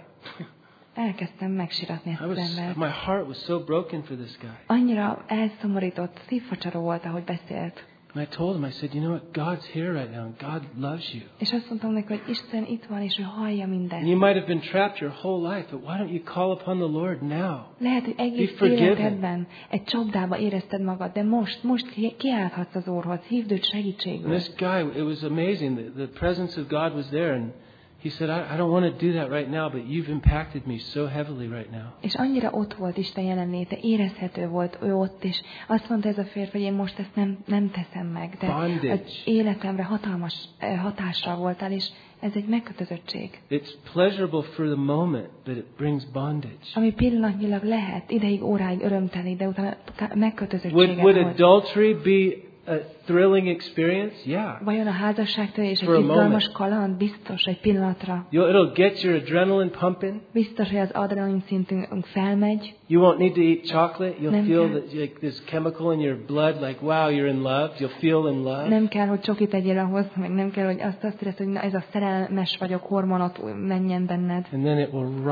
Elkezdtem megsiratni ezt az embert. My heart was so broken for this guy. Annyira elszomorított, szívfacsaró volt, ahogy beszélt. And I told him, I said, you know what, God's here right now, and God loves you. És azt mondtam neki, hogy Isten itt van, és ő hallja mindent. And you might have been trapped your whole life, but why don't you call upon the Lord now? Lehet, hogy egész életedben egy csapdába érezted magad, de most kiállhatsz az Úrhoz, hívd őt segítségül. And this guy, it was amazing. The presence of God was there, and he said, I don't want to do that right now, but you've impacted me so heavily right now. És annyira ott volt Isten jelenléte, érezhető volt ő ott, és azt mondta ez a férfi, hogy én most ezt nem teszem meg, de az életemre hatalmas hatással voltál, és ez egy megkötözöttség. It's pleasurable for the moment, but it brings bondage. Ami pillanatnyilag lehet, ideig, óráig örömteli, de utána megkötözöttséget Would adultery be a thrilling experience? Yeah. Vajon a házasságtörés egy izgalmas kaland? Biztos, egy pillanatra. It'll get your adrenaline pumping. Biztos, hogy az adrenalin szintünk felmegy. You won't need to eat chocolate. You'll feel that like this chemical in your blood, like wow, you're in love. You'll feel in love. Nem kell, hogy csokit tegyél ahhoz, meg nem kell, hogy azt érezd, hogy na, ez a szerelmes vagyok, hormonot menjen benned. And then it will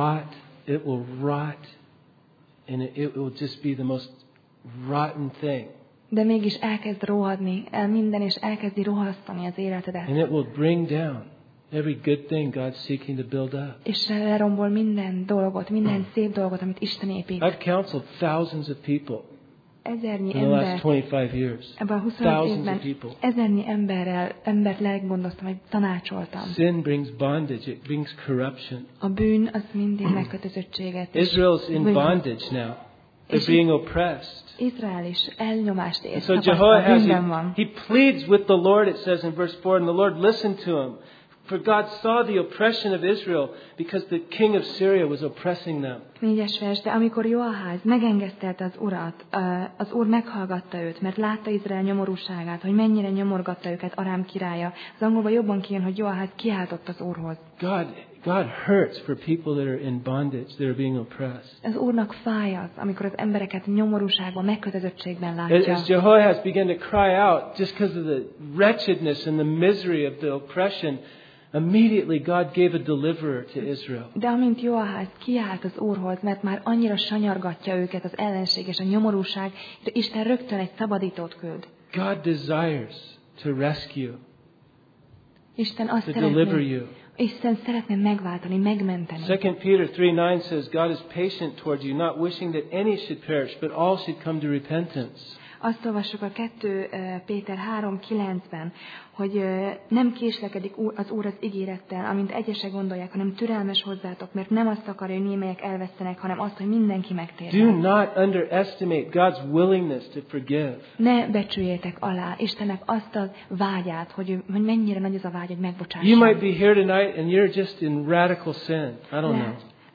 rot, and it will just be the most rotten thing. De mégis elkezd rohadni el minden, és elkezdi rohasztani az életedet. And it will bring down every good thing God's seeking to build up. És lerombol minden dolgot, minden szép dolgot, amit Isten épít. I've counseled thousands of people ezernyi in the last 25 years. Ebben a 25 évben ezernyi embert leggondoztam, vagy tanácsoltam. Sin brings bondage, it brings corruption. A bűn az mindig megkötözöttséget. Israel's in bondage now. They're being oppressed. Izrael is elnyomást ér. So Jehoahaz, he pleads with the Lord, it says in verse 4, and the Lord listened to him. For God saw the oppression of Israel because the king of Syria was oppressing them. 4-es vers, de amikor Joaház megengesztelte az Urat, az Úr meghallgatta őt, mert látta Izrael nyomorúságát, hogy mennyire nyomorgatta őket Arám királya. Az angolban jobban kijön, hogy Joaház kiáltott az Úrhoz. God hurts for people that are in bondage, that are being oppressed. Az Úrnak fáj az, amikor az embereket nyomorúságban, megkötözöttségben látja. As Jehoahaz began to cry out, just because of the wretchedness and the misery of the oppression, immediately God gave a deliverer to Israel. De amint Joaház kiállt az Úrhoz, mert már annyira sanyargatja őket az ellenség és a nyomorúság, Isten rögtön egy szabadítót küld. God desires to rescue, Isten azt to deliver you. Isten szeretne megváltani, megmenteni. 2 Peter 3:9 says, God is patient towards you, not wishing that any should perish, but all should come to repentance. Azt olvassuk a 2 Péter 3:9-ben, hogy nem késlekedik az Úr az ígérettel, amint egyesek gondolják, hanem türelmes hozzátok, mert nem azt akarja, hogy némelyek elvesztenek, hanem azt, hogy mindenki megtérjen. Do not underestimate God's willingness to forgive. Ne becsüljétek alá Istennek azt a vágyát, hogy mennyire nagy az a vágy, hogy megbocsásson. You might be here tonight and you're just in radical sin. I don't know.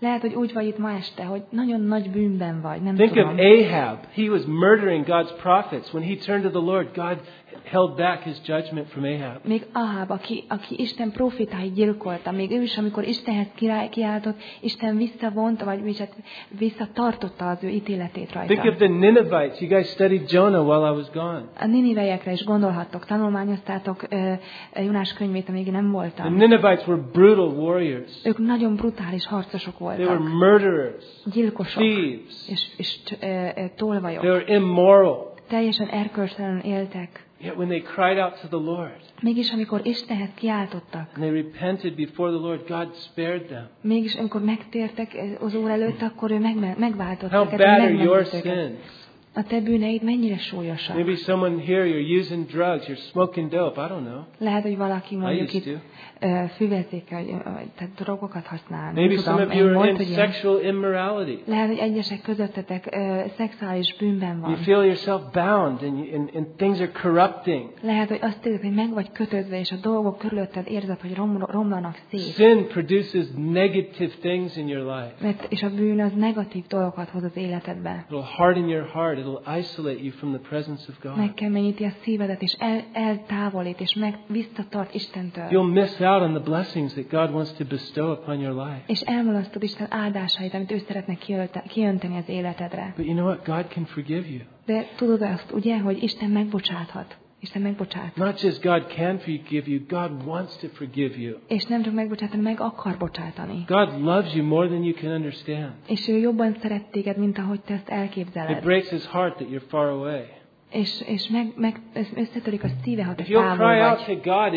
Lehet, hogy úgy vagy itt ma este, hogy nagyon nagy bűnben vagy, nem Think tudom. of Ahab. He was murdering God's prophets. When he turned to the Lord, God held back his judgment from Ahab. Még Ahab, aki Isten profétáit gyilkolta, még ő is, amikor Istenhez kiáltott, Isten visszavonta, vagy visszatartotta az ő ítéletét rajta. Think of the Ninevites. You guys studied Jonah while I was gone. A niniveiekre is gondolhattok, tanulmányoztátok Jónás könyvét, amíg nem voltam. The Ninevites were brutal warriors. Ők nagyon brutális harcosok They were voltak, murderers, gyilkosok thieves. és tolvajok. They were immoral. Teljesen erkölcstelenül éltek. Yet when they cried out to the Lord Mégis, amikor Istenhez kiáltottak, and they repented before the Lord, God spared them. mégis, amikor megtértek az Úr előtt, akkor ő megváltott How őket, bad are megmentett your őket. sins? A te bűneid mennyire súlyosak? Maybe someone here, you're using drugs, you're smoking dope, I don't know. Lehet, hogy valaki mondjuk used itt füvezékkel, tehát drogokat használ. Nem Maybe some tudom, of you én are volt, in hogy ilyen. sexual immorality. Lehet, hogy egyesek közöttetek szexuális bűnben You van. feel yourself bound and things are corrupting. Lehet, hogy azt érzed, hogy meg vagy kötődve, és a dolgok körülötted érzed, hogy romlanak szét. Sin produces negative things in your life. És a bűn az negatív dolgokat hoz az életedbe. It'll harden your heart. It'll isolate you from the presence of God. Megkeményíti a szívedet, és eltávolít, és visszatart Istentől. You'll miss out on the blessings that God wants to bestow upon your life. És elmulasztod Isten áldásait, amit ő szeretne kiönteni az életedre. But you know what? God can forgive you. De tudod azt, ugye, hogy Isten megbocsáthat. Isten megbocsát. Not just God can forgive you, God wants to forgive you. És nem csak megbocsátani, meg akar bocsátani. God loves you more than you can understand. És ő jobban szeret téged, mint ahogy te ezt It elképzeled. breaks his heart that you're far away. És összetörik a szíve, ha te If you'll távol cry out vagy. to God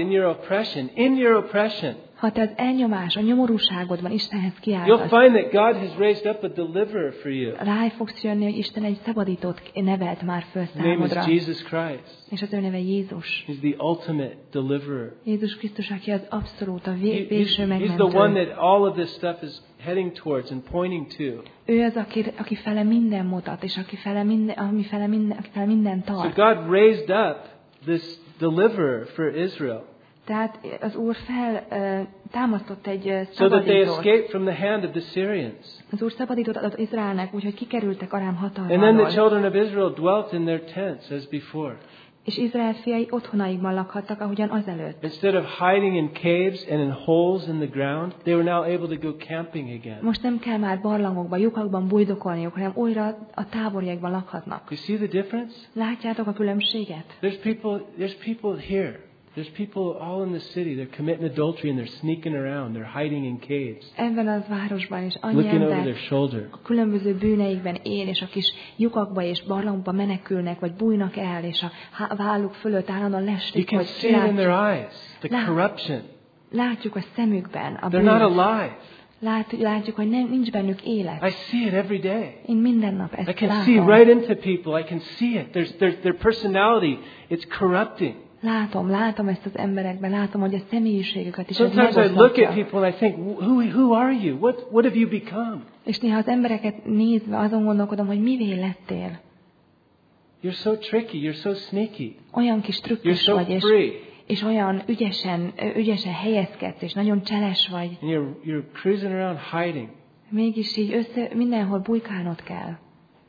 in your oppression, Ha te az elnyomás, a nyomorúságodban Istenhez you'll kiáltasz, find that God has raised up a deliverer for you. rá fogsz jönni, hogy Isten egy szabadítót nevelt már föl His name is számodra. Jesus Christ. És az ő neve Jézus. He's the ultimate deliverer. Jézus Krisztus, aki az abszolút, a végső He's the one megmentő. that all of this stuff is heading towards and pointing to. Ő az, aki fele minden mutat, és aki fele minden So tart. God raised up this deliverer for Israel Tehát az Úr támasztott egy so that they szabadítót. escaped from the hand of the Syrians. Az Úr szabadítót adott Izraelnek, úgyhogy kikerültek Arám And then the hatalmáról. children of Israel dwelt in their tents as before. És Izrael fiai otthonaikban lakhattak, ahogyan azelőtt. Instead of hiding in caves and in holes in the ground, they were now able to go camping again. Most nem kell már barlangokban, lyukakban bujdokolniuk, hanem újra a táborjaikban lakhatnak. You see the difference? Látjátok a különbséget? There's people here. There's people all in the city. They're committing adultery and they're sneaking around. They're hiding in caves, Ebben az városban is annyi looking over ember their shoulder. a különböző bűneikben él, és a kis lyukakba és barlangba menekülnek, vagy bújnak el, és a válluk fölött állandóan You leslik, can hogy see it in their eyes, the Lá- corruption. látjuk a szemükben a They're not bűnt. alive. Látjuk, hogy nincs bennük élet. I see it every day. Én minden nap I ezt can see látom. right into people. I can see it. Their personality. It's corrupting. Látom ezt az emberekben, látom, hogy a személyiségüket is ez Sometimes I look at megoszlatja. people and I think, who are you? What have you become? És néha az embereket nézve azon gondolkodom, hogy mivé lettél. You're so tricky. You're so sneaky. Olyan kis You're trükkös so vagy, free. és olyan ügyesen helyezkedsz, és nagyon cseles vagy. And you're cruising around hiding. Mégis így mindenhol bujkálnod kell.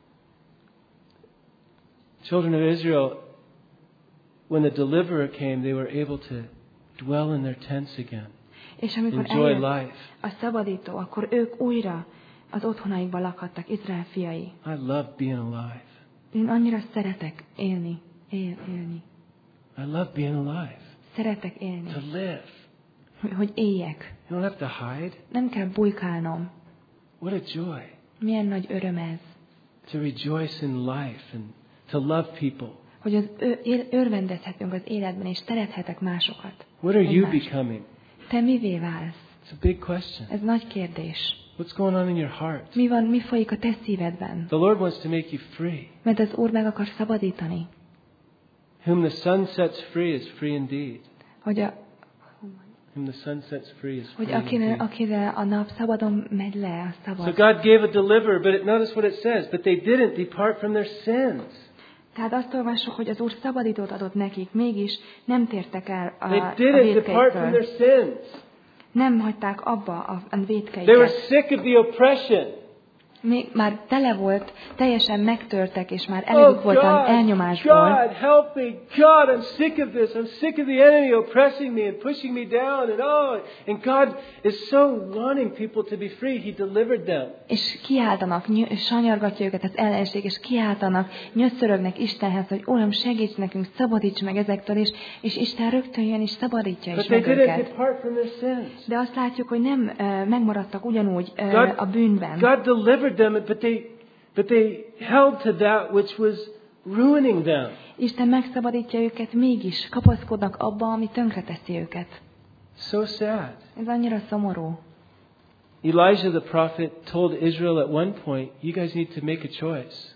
Children of Israel, when the deliverer came, they were able to dwell in their tents again. És amikor Enjoy eljött life. a szabadító, akkor ők újra az otthonaikban lakhattak, Izrael fiai. I love being alive. Én annyira szeretek élni. Élni. I love being alive. Szeretek élni. To live. Hogy éljek. You don't have to hide. Nem kell bujkálnom. What a joy. Milyen nagy öröm ez. To rejoice in life and to love people. Hogy örvendezhetünk az életben, és szerethetek másokat. What are you Egymást. becoming? Te mivé válsz? It's a big question. Ez nagy kérdés. What's going on in your heart? Mi folyik a te szívedben? The Lord wants to make you free. Mert az Úr meg akar szabadítani. Whom the Son sets free is free indeed. Hogy Whom the Son sets free is free akire indeed. a nap szabadon megy le, a So szabad. God gave a deliverer, but notice what it says. But they didn't depart from their sins. Tehát azt olvassuk, hogy az Úr szabadítót adott nekik, mégis nem tértek el a They didn't depart from their vétkeiktől. sins. Nem hagyták abba a They were vétkeiket. sick of the oppression. Még már tele volt, teljesen megtörtek, és már elég volt az elnyomásból. God, help me. God, I'm sick of this. I'm sick of the enemy oppressing me and pushing me down. And God is so wanting people to be free. He delivered them. És kiáltanak, sanyargatja őket az ellenség, és kiáltanak, nyöszörögnek Istenhez, hogy Uram, segíts nekünk, szabadíts meg ezektől, és Isten rögtön jön, és szabadítja is meg őket. De azt látjuk, hogy nem megmaradtak ugyanúgy a bűnben. God delivered them, but they held to that which was ruining them. Isten megszabadítja őket, mégis kapaszkodnak abba, ami tönkreteszi őket. So sad. Ez annyira szomorú. Elijah the prophet told Israel at one point, you guys need to make a choice.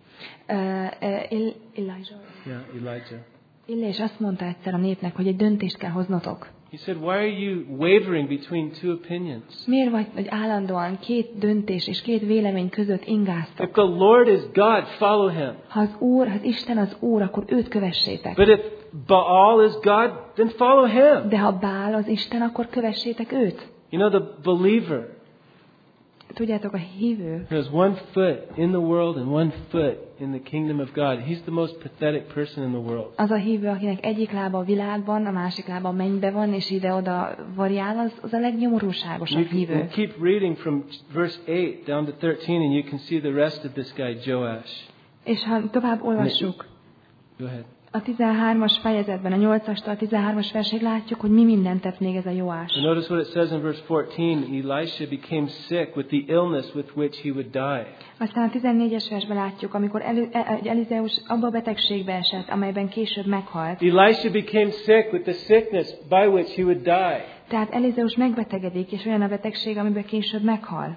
Elijah. És azt mondta egyszer a népnek, hogy egy döntést kell hoznotok. He said, why are you wavering between two opinions? Miért vagy, hogy állandóan két döntés és két vélemény között ingáztok? If the Lord is God, follow him. Ha Isten az Úr, akkor őt kövessétek. But if Baal is God, then follow him. De ha Bál az Isten, akkor kövessétek őt. You know, the believer Tudjátok, a hívő, who has one foot in the world and one foot in the kingdom of God, he's the most pathetic person in the world. Az a hívő, akinek egyik lába a világban, a másik lába a mennybe van, és ide-oda variál, az a legnyomorúságosabb hívő. You keep reading from verse 8 down to 13 and you can see the rest of this guy, Joash. És ha tovább olvassuk, Go ahead. a 13-as fejezetben, a 8-astól a 13-as versig látjuk, hogy mi mindent tett még ez a Joás. And notice what it says in verse 14. Elisha became sick with the illness with which he would die. Aztán a 14-es versben látjuk, amikor Elizeus abba a betegségbe esett, amelyben később meghalt. Elisha became sick with the sickness by which he would die. Tehát Elizeus megbetegedik, és olyan a betegség, amiben később meghal.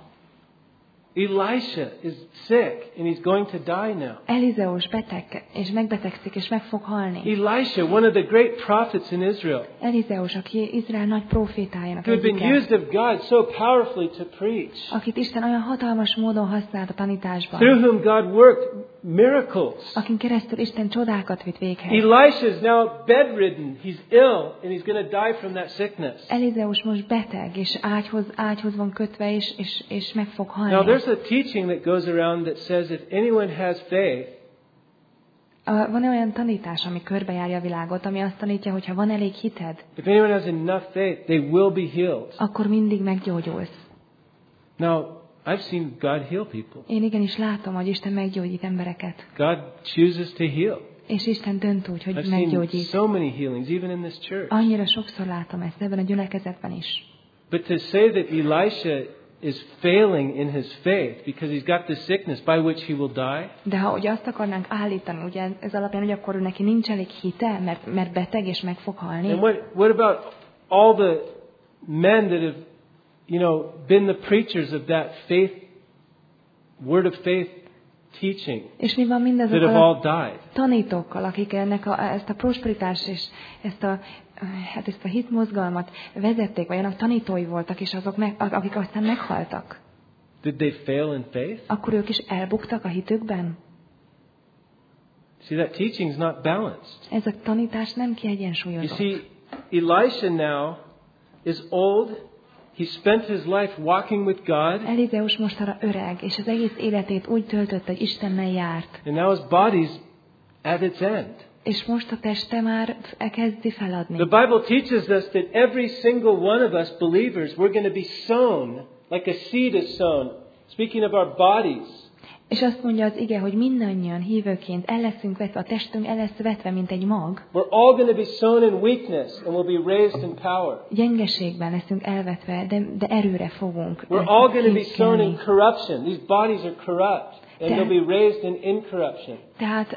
Elisha is sick and he's going to die now. Elizeus beteg, és megbetegszik, és meg fog halni. Elisha, one of the great prophets in Israel, Elizeus, aki Izrael nagy profétájának who had been egyike, used of God so powerfully to preach, akit Isten olyan hatalmas módon használt a tanításban, through whom God worked miracles. akin keresztül Isten csodákat vitt véghez. Elisha is now bedridden. He's ill and he's going to die from that sickness. Elizeus most beteg, és ágyhoz van kötve, és meg fog halni. Now there's a teaching that goes around that says if anyone has faith, Van olyan tanítás, ami körbejárja a világot, ami azt tanítja, hogy ha van elég hited, if anyone has enough faith, they will be healed. akkor mindig meggyógyulsz. Now, I've seen God heal people. Én igenis látom, hogy Isten meggyógyít embereket. God chooses to heal. És Isten dönt úgy, hogy I've seen meggyógyít. so many healings, even in this church. Annyira sokszor látom ezt ebben a gyülekezetben is. But to say that Elisha is failing in his faith because he's got this sickness by which he will die. De ha ugye azt akarnánk állítani, ugye ez alapján, hogy akkor neki nincs elég hite, mert beteg és meg fog halni. And what about all the men that have, been the preachers of that faith, word of faith teaching, És mi van that have mindazokkal all a died? tanítókkal, akik ezt a prosperitást és ezt a hitmozgalmat vezették, vagy annak tanítói voltak, és akik aztán meghaltak? Did they fail in faith? Akkor ők is elbuktak a hitükben? See, that teaching's not balanced. Ez a tanítás nem You kiegyensúlyozott. see, Elisha now is old. He spent his life walking with God. Elizeus mostanra öreg, és az egész életét úgy töltötte, hogy Istennel járt. And now his body's at its end. És most a teste már kezdi feladni. The Bible teaches us that every single one of us believers, we're going to be sown like a seed is sown. Speaking of our bodies. És azt mondja az ige, hogy mindannyian hívőként el leszünk vetve, a testünk el lesz vetve, mint egy mag. We're all going to be sown in weakness and we'll be raised in power. Gyengeségben leszünk elvetve, de erőre fogunk. We're all going to be sown in corruption. These bodies are corrupt. And they'll be raised in incorruption. Tehát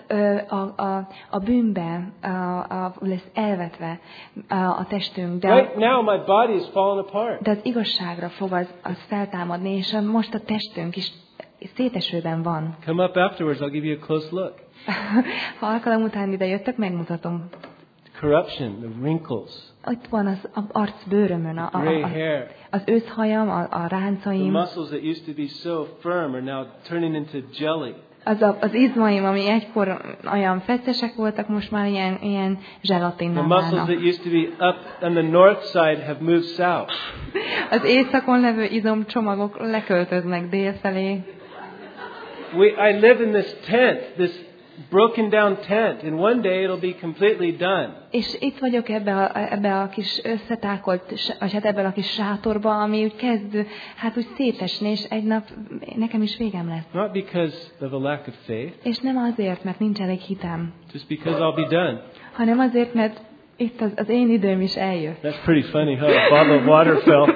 a bűnbe lesz elvetve a testünk, Right now my body is falling apart. de az igazságra fog az feltámadni, és most a testünk is szétesőben van. Come up afterwards, I'll give you a close look. Ha alkalom után ide jöttek, megmutatom. Corruption, the wrinkles. Ott van az arcbőrömön, az őszhajam, a ráncaim. The muscles that used to be so firm are now turning into jelly. Az izmaim, ami egykor olyan feszesek voltak, most már ilyen zselatinná The muscles válnak. that used to be up on the north side have moved south. Az északon levő izomcsomagok leköltöznek dél felé. I live in this tent, this broken down tent, and one day it'll be completely done. És itt vagyok ebbe a kis összetákolt, vagy hát ebben a kis sátorba, ami úgy kezd, hát úgy szétesni, és egy nap nekem is végem lesz. Not because of a lack of faith, És nem azért, mert nincs elég hitem, just because I'll be done. hanem azért, mert itt az én időm is eljött. That's pretty funny, huh? A bottle of water fell.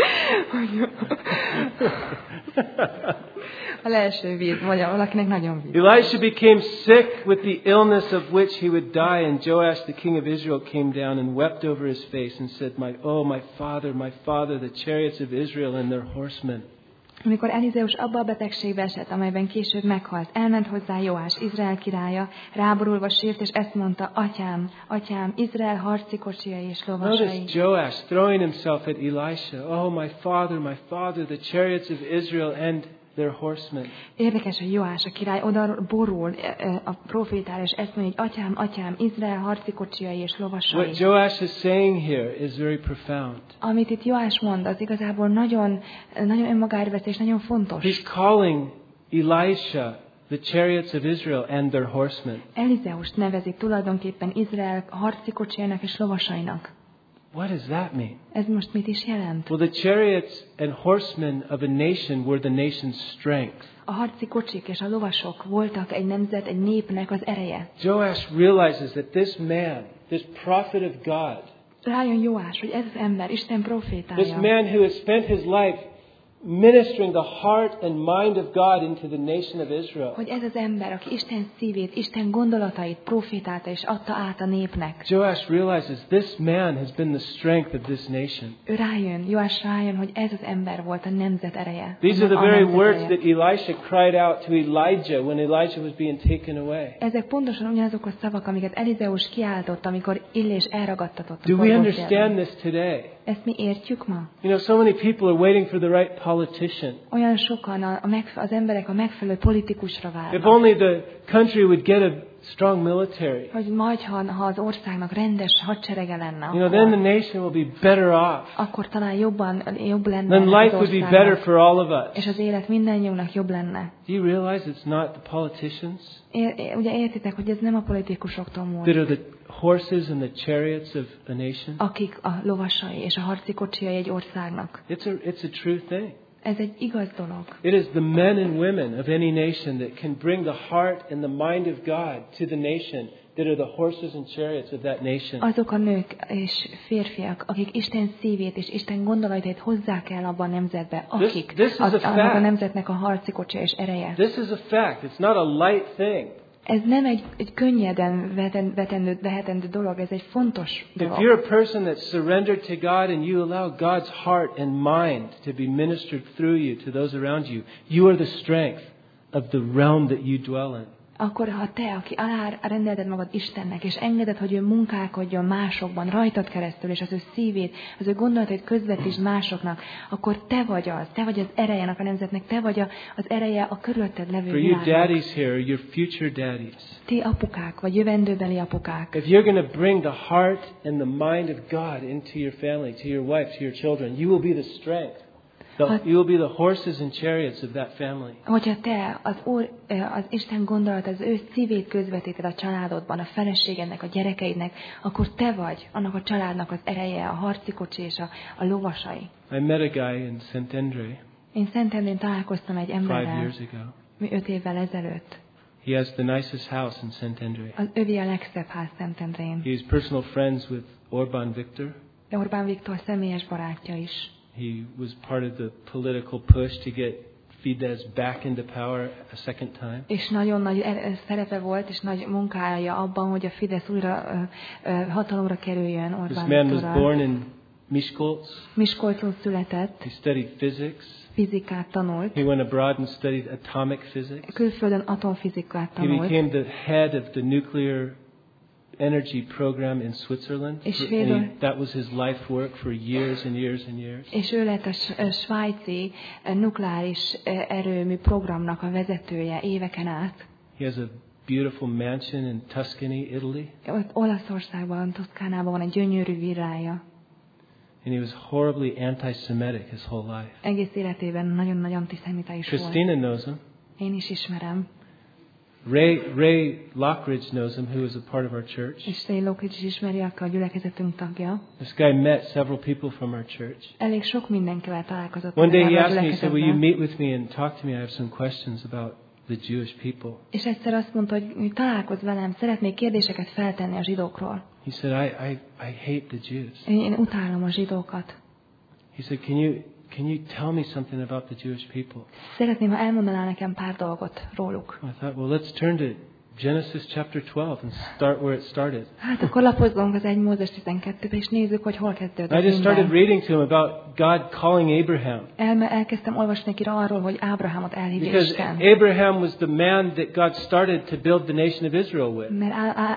A leeső víz, vagy valakinek nagyon víz. Elisha became sick with the illness of which he would die, and Joash, the king of Israel, came down and wept over his face and said, my father, the chariots of Israel and their horsemen. Amikor Elizeus abba a betegségbe esett, amelyben később meghalt, elment hozzá Joás, Izrael királya, ráborulva sírt, és ezt mondta, atyám, Izrael harci kocsijai és lovasai. Notice Joash throwing himself at Elisha. My father, the chariots of Israel and their horsemen. Érdekes, hogy Joás a király oda borul a profétára, és ezt mondja, hogy atyám, Izrael harci kocsijai és lovasai. What Joash is saying here is very profound. Amit itt Joás mond, az igazából nagyon önmagára vesz, és nagyon fontos. He's calling Elisha the chariots of Israel and their horsemen. Elizeust nevezi tulajdonképpen Izrael harci kocsijainak és lovasainak. What does that mean? Ez most mit is jelent? Well, the chariots and horsemen of a nation were the nation's strength. A harci kocsik és a lovasok voltak egy nemzet, egy népnek az ereje. Joash realizes that this man, this prophet of God, Rájön Joás, hogy ez az ember, Isten profétája. this man who has spent his life ministering the heart and mind of God into the nation of Israel. Hogy ez az ember, aki Isten szívét, Isten gondolatait profétálta és adta át a népnek. Joash realizes this man has been the strength of this nation. Joás rájön, hogy ez az ember volt a nemzet ereje. These are the very words that Elisha cried out to Elijah when Elijah was being taken away. Ezek pontosan ugyanazok a szavak, amiket Elizeus kiáltott, amikor Illés elragadtatott. Do we understand this today? Ezt mi értjük ma? So many people are waiting for the right politician. Olyan sokan az emberek a megfelelő politikusra várnak. If only the country would get a strong military. Hogy majd, ha az országnak rendes hadserege lenne, then the nation will be better off. Akkor talán jobb lenne. Then life would be better for all of us. És az élet mindannyiunknak jobb lenne. Do you realize it's not the politicians? Ugye értitek, hogy ez nem a politikusoktól múlik. That are the horses and the chariots of a nation? Akik a lovasai és a harci kocsijai egy országnak. It's a true thing. Ez egy igaz dolog. It is the men and women of any nation that can bring the heart and the mind of God to the nation that are the horses and chariots of that nation. Azok a nők és férfiak, akik Isten szívét és Isten gondolatait hozzák el abban a nemzetbe, akik annak a nemzetnek a harci kocsija és ereje. This is a fact. It's not a light thing. Ez nem egy könnyeden vehetendő dolog, ez egy fontos dolog. If you're a person that's surrendered to God and you allow God's heart and mind to be ministered through you to those around you, you are the strength of the realm that you dwell in. Akkor ha te, aki alárendelted magad Istennek, és engeded, hogy ő munkálkodjon másokban, rajtad keresztül, és az ő szívét, az ő gondolatait közvetítsd másoknak, akkor te vagy az ereje a nemzetnek, te vagy az ereje a körülötted levő világnak. For you daddies here, your future daddies. Ti apukák, vagy jövendőbeli apukák. If you're going to bring the heart and the mind of God into your family, to your wife, to your children, you will be the strength. You will be the horses and chariots of that family. Hogyha te az Isten gondolat, az ő szívét közvetíted a családodban, a feleségednek, a gyerekeidnek, akkor te vagy annak a családnak az ereje, a harci kocsi és a lovasai. I met a guy in Szentendrei. Én Szentendrén találkoztam egy emberrel 5 évvel ezelőtt. He has the nicest house in Szentendrei. Az övé a legszebb ház Szentendrén. He's personal friends with Orbán Viktor. Orbán Viktor személyes barátja is. He was part of the political push to get Fidesz back into power a second time. És nagyon nagy szerepe volt, és nagy munkája abban, hogy a Fidesz újra hatalomra kerüljön Orbán Viktorral. This man was born in Miskolc. Miskolcon született. He studied physics. Fizikát tanult. He went abroad and studied atomic physics. Külföldön atomfizikát tanult. He became the head of the nuclear energy program in Switzerland. And that was his life work for years and years and years. És ő lett a svájci nukleáris erőmű programnak a vezetője éveken át. He has a beautiful mansion in Tuscany, Italy. Ott Olaszországban, Toszkánában van egy gyönyörű villája. And he was horribly anti-Semitic his whole life. Egész életében nagyon-nagyon antiszemita is volt. Christina knows him. Én is ismerem. Ray Lockridge knows him, who was a part of our church. És Ray Lockridge is ismeri, aki a gyülekezetünk tagja. This guy met several people from our church. Elég sok mindenkivel találkozott. One day he asked me, he said, "Will you meet with me and talk to me? I have some questions about the Jewish people." És egyszer azt mondta, hogy találkozz velem, szeretnék kérdéseket feltenni a zsidókról. He said, I hate the Jews. Én utálom a zsidókat. He said, Can you tell me something about the Jewish people? Szeretném, ha elmondanál nekem pár dolgot róluk. I thought, well, let's turn to Genesis chapter 12 and start where it started. Hát akkor lapozzunk az 1 Mózes 12-be, és nézzük, hogy hol kezdődött. I just started reading to him about God calling Abraham. Elkezdtem olvasni neki arról, hogy Ábrahámot elhívja Isten. Because Abraham was the man that God started to build the nation of Israel with. Mert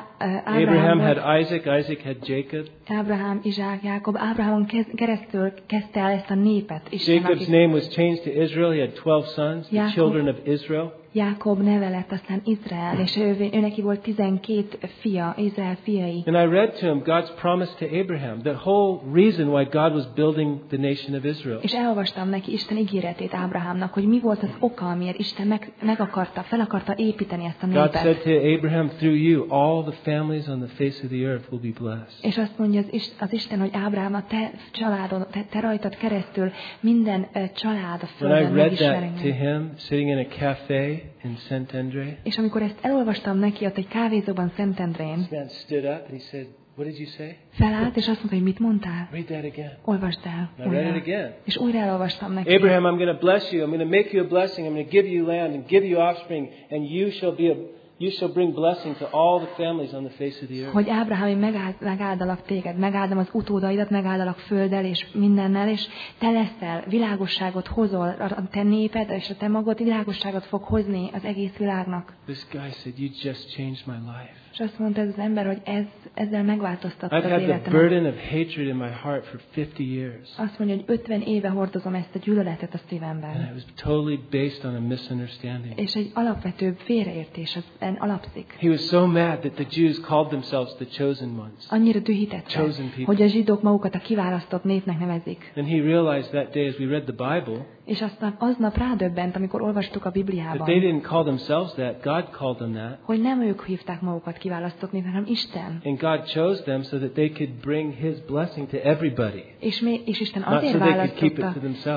Abraham had Isaac, Isaac had Jacob. Ábrahám, Izsák, Jákob, Ábrahámon keresztül kezdte el ezt a népet. Jacob's name was changed to Israel. He had 12 sons, the children of Israel. Jákob neve lett aztán Izrael, és ő neki volt 12 fia, Izrael fiai. And I read to him God's promise to Abraham, the whole reason why God was building the nation of Israel. És elolvastam neki Isten ígéretét Ábrahámnak, hogy mi volt az oka, amiért Isten fel akarta építeni ezt a népet. God said to Abraham, through you, all the families on the face of the earth will be blessed. És azt mondja az Isten, hogy Ábrahám, a te családon, te rajtad keresztül minden család a földön megismer engem. And I read that to him, sitting in a cafe in Szentendre. És amikor ezt elolvastam neki ott egy kávézóban Szentendrén, this man stood up and he said, "What did you say?" Felállt és azt mondta, hogy mit mondtál? Read that again. Olvasd el. I read it again. És újra elolvastam neki. Abraham, I'm going to bless you. I'm going to make you a blessing. I'm going to give you land and give you offspring, and you shall bring blessing to all the families on the face of the earth. Hogy Ábrahám, én megáldalak téged, megáldom az utódaidat, megáldalak földdel és mindennel, és te leszel, világosságot hozol, a te néped és a te magad világosságot fog hozni az egész világnak. This guy said, "You just changed my life." És azt mondta ez az ember, hogy ezzel megváltoztatta I've az had the életemet. burden of hatred in my heart for 50 years. Azt mondja, hogy 50 éve hordozom ezt a gyűlöletet a szívemben. And it was totally based on a misunderstanding. És egy alapvető félreértés alapszik. He was so mad that the Jews called themselves the chosen ones. Annyira dühítette, hogy a zsidók magukat a kiválasztott népnek nevezik. And he realized that day as we read the Bible, és aztán aznap rádöbbent, amikor olvastuk a Bibliában, that they didn't call themselves that, God called them that. Hogy nem ők hívták magukat kiválasztott népnek, hanem Isten. And God chose them so that they could bring His blessing to everybody. És Isten azért választotta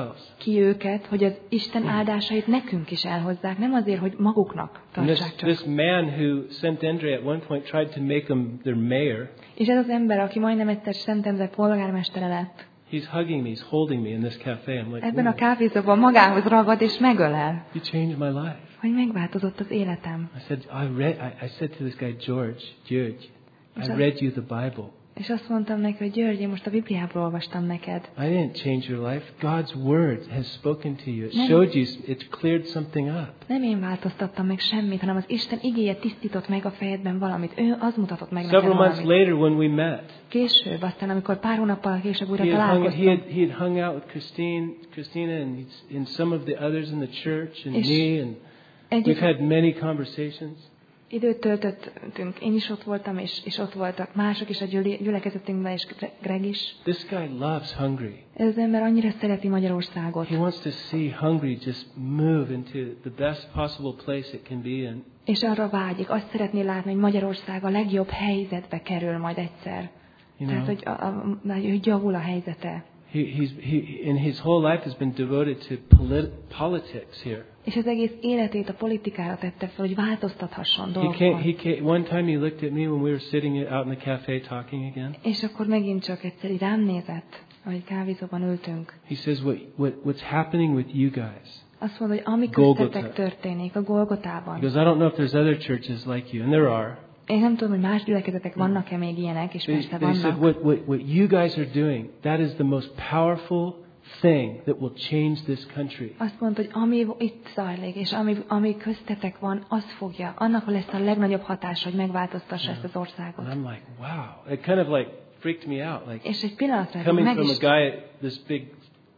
ki őket, hogy az Isten áldásait nekünk is elhozzák, nem azért, hogy maguknak tartsák csak. This man who Szentendre at one point tried to make him their mayor. És ez az ember, aki majdnem egyszer Szentendre polgármestere lett. He's hugging me, he's holding me in this cafe. I'm like, ebben a kávézóban magához ragad és megölel. You changed my life. Hogy megváltozott az életem. I said to this guy, George, I read you the Bible. És azt mondtam neki, hogy György, én most a Bibliából olvastam neked. I didn't change your life. God's word has spoken to you. It showed you, it cleared something up. Nem én változtattam meg semmit, hanem az Isten igéje tisztított meg a fejedben valamit. Ő az mutatott meg neked valamit. Several months later when we met. Később, aztán amikor pár hónappal később újra találkoztunk. He had hung out with Christina and some of the others in the church and me and we've had many conversations. Időt töltöttünk, én is ott voltam, és ott voltak mások is a gyülekezetünkben, és Greg is. This guy loves Hungary. Ez az ember annyira szereti Magyarországot. He wants to see Hungary just move into the best possible place it can be in. És arra vágyik, azt szeretné látni, hogy Magyarország a legjobb helyzetbe kerül majd egyszer. Tehát, hogy javul a helyzete. And his whole life has been devoted to politics here. És az egész életét a politikára tette fel, hogy változtathasson dolgokon. One time he looked at me when we were sitting out in the cafe talking again. És akkor megint csak egyszer rám nézett, ahogy kávézóban ültünk. He says, what's happening with you guys? Azt mondja, hogy ami köztetek történik a Golgotában. Because I don't know if there's other churches like you, and there are. Én nem tudom, hogy más gyülekezetek vannak-e még ilyenek, és persze vannak. They said, what you guys are doing, that is the most powerful thing that will change this country. Azt mondta, hogy ami itt zajlik, és ami köztetek van, az fogja. Annak lesz a legnagyobb hatása, hogy megváltoztassa ezt az országot. And I'm like, wow. It kind of like freaked me out. Like És egy pillanatra coming from a guy, this big,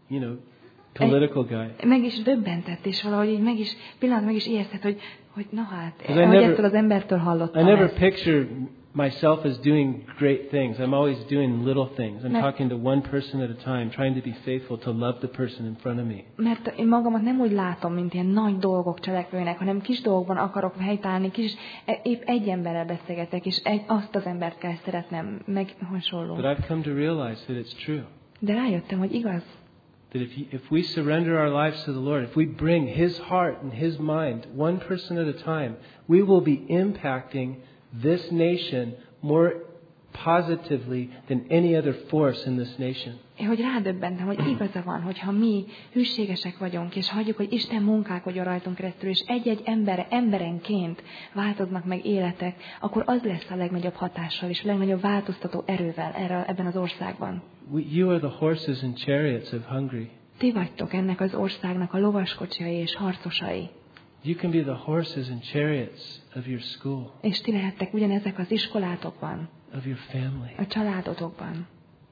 political guy. meg is döbbentett, és valahogy így meg is ijesztett, hogy na hát, I hogy ettől az embertől hallottam I never ezt. picture myself as doing great things. I'm always doing little things. I'm Mert- talking to one person at a time, trying to be faithful to love the person in front of me. Mert én magamat nem úgy látom, mint ilyen nagy dolgok cselekvőnek, hanem kis dolgokban akarok helytállni, épp egy emberrel beszélgetek, és azt az embert kell szeretnem, meg hasonló. But I've come to realize that it's true. De rájöttem, hogy igaz. That if we surrender our lives to the Lord, if we bring His heart and His mind, one person at a time, we will be impacting this nation more positively than any other force in this nation. Hogy rádöbbentem, hogy igaza van, hogyha mi hűségesek vagyunk, és hagyjuk, hogy Isten munkálkodjon rajtunk keresztül, és egy-egy emberenként változnak meg életek, akkor az lesz a legnagyobb hatással, és a legnagyobb változtató erővel ebben az országban. You are the horses and chariots of Hungary. Ti vagytok ennek az országnak a lovaskocsijai és harcosai. You can be the horses and chariots of your school, És ti lehettek ugyanezek az iskolátokban, of your family, a családotokban.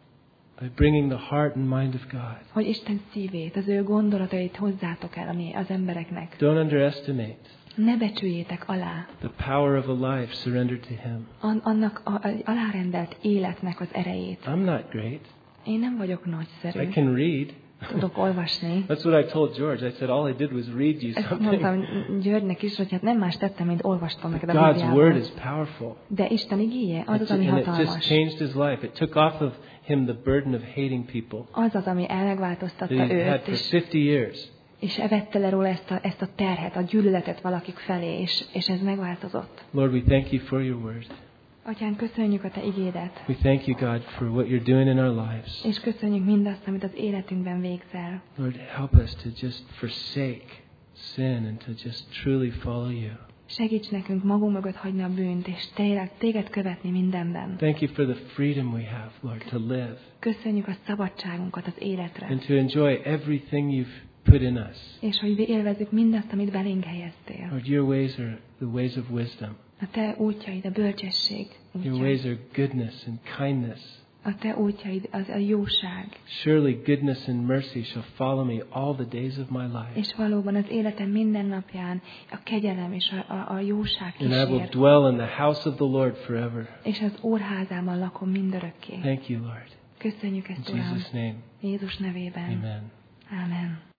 by bringing the heart and mind of God. Hogy Isten szívét, az ő gondolatait hozzátok el az embereknek. Don't underestimate Ne becsüljétek alá the power of a life surrendered to Him. annak az alárendelt életnek az erejét. I'm not great. Én nem vagyok nagyszerű. I can read. Tudok olvasni. That's what I told George. I said all I did was read you Ezt something. mondtam Györgynek is, hogy hát nem más tettem, mint olvastam neked a God's word is Bibliából. powerful. De Isten igéje az az, ami And it just hatalmas. changed his life. It took off of him the burden of hating people Az az, ami megváltoztatta that he had őt, for 50 years. és vette le róla ezt a terhet, a gyűlöletet valakik felé, és ez megváltozott. Lord, we thank you for your word. Atyán, köszönjük a te igédet, We thank you, God, for what you're doing in our lives. és köszönjük mindazt, amit az életünkben végzel. Lord, help us to just forsake sin and to just truly follow you. Segíts nekünk magunk mögött hagyni a bűnt, és téged követni mindenben. Thank you for the freedom we have, Lord, to live Köszönjük a szabadságunkat az életre, and to enjoy everything you've put in us. és hogy élvezzük mindazt, amit belénk helyeztél. Lord, your ways are the ways of wisdom. A te útjaid, a bölcsesség Your ways útjai. are goodness and kindness. A te útjaid, az a jóság. Surely goodness and mercy shall follow me all the days of my life. És valóban az életem minden napján a kegyelem és a jóság And I will kísér. dwell in the house of the Lord forever. És az úrházában lakom mindörökké. Thank you, Lord. Köszönjük In ezt, Uram, Jesus' name, Jézus nevében. amen. Ámen.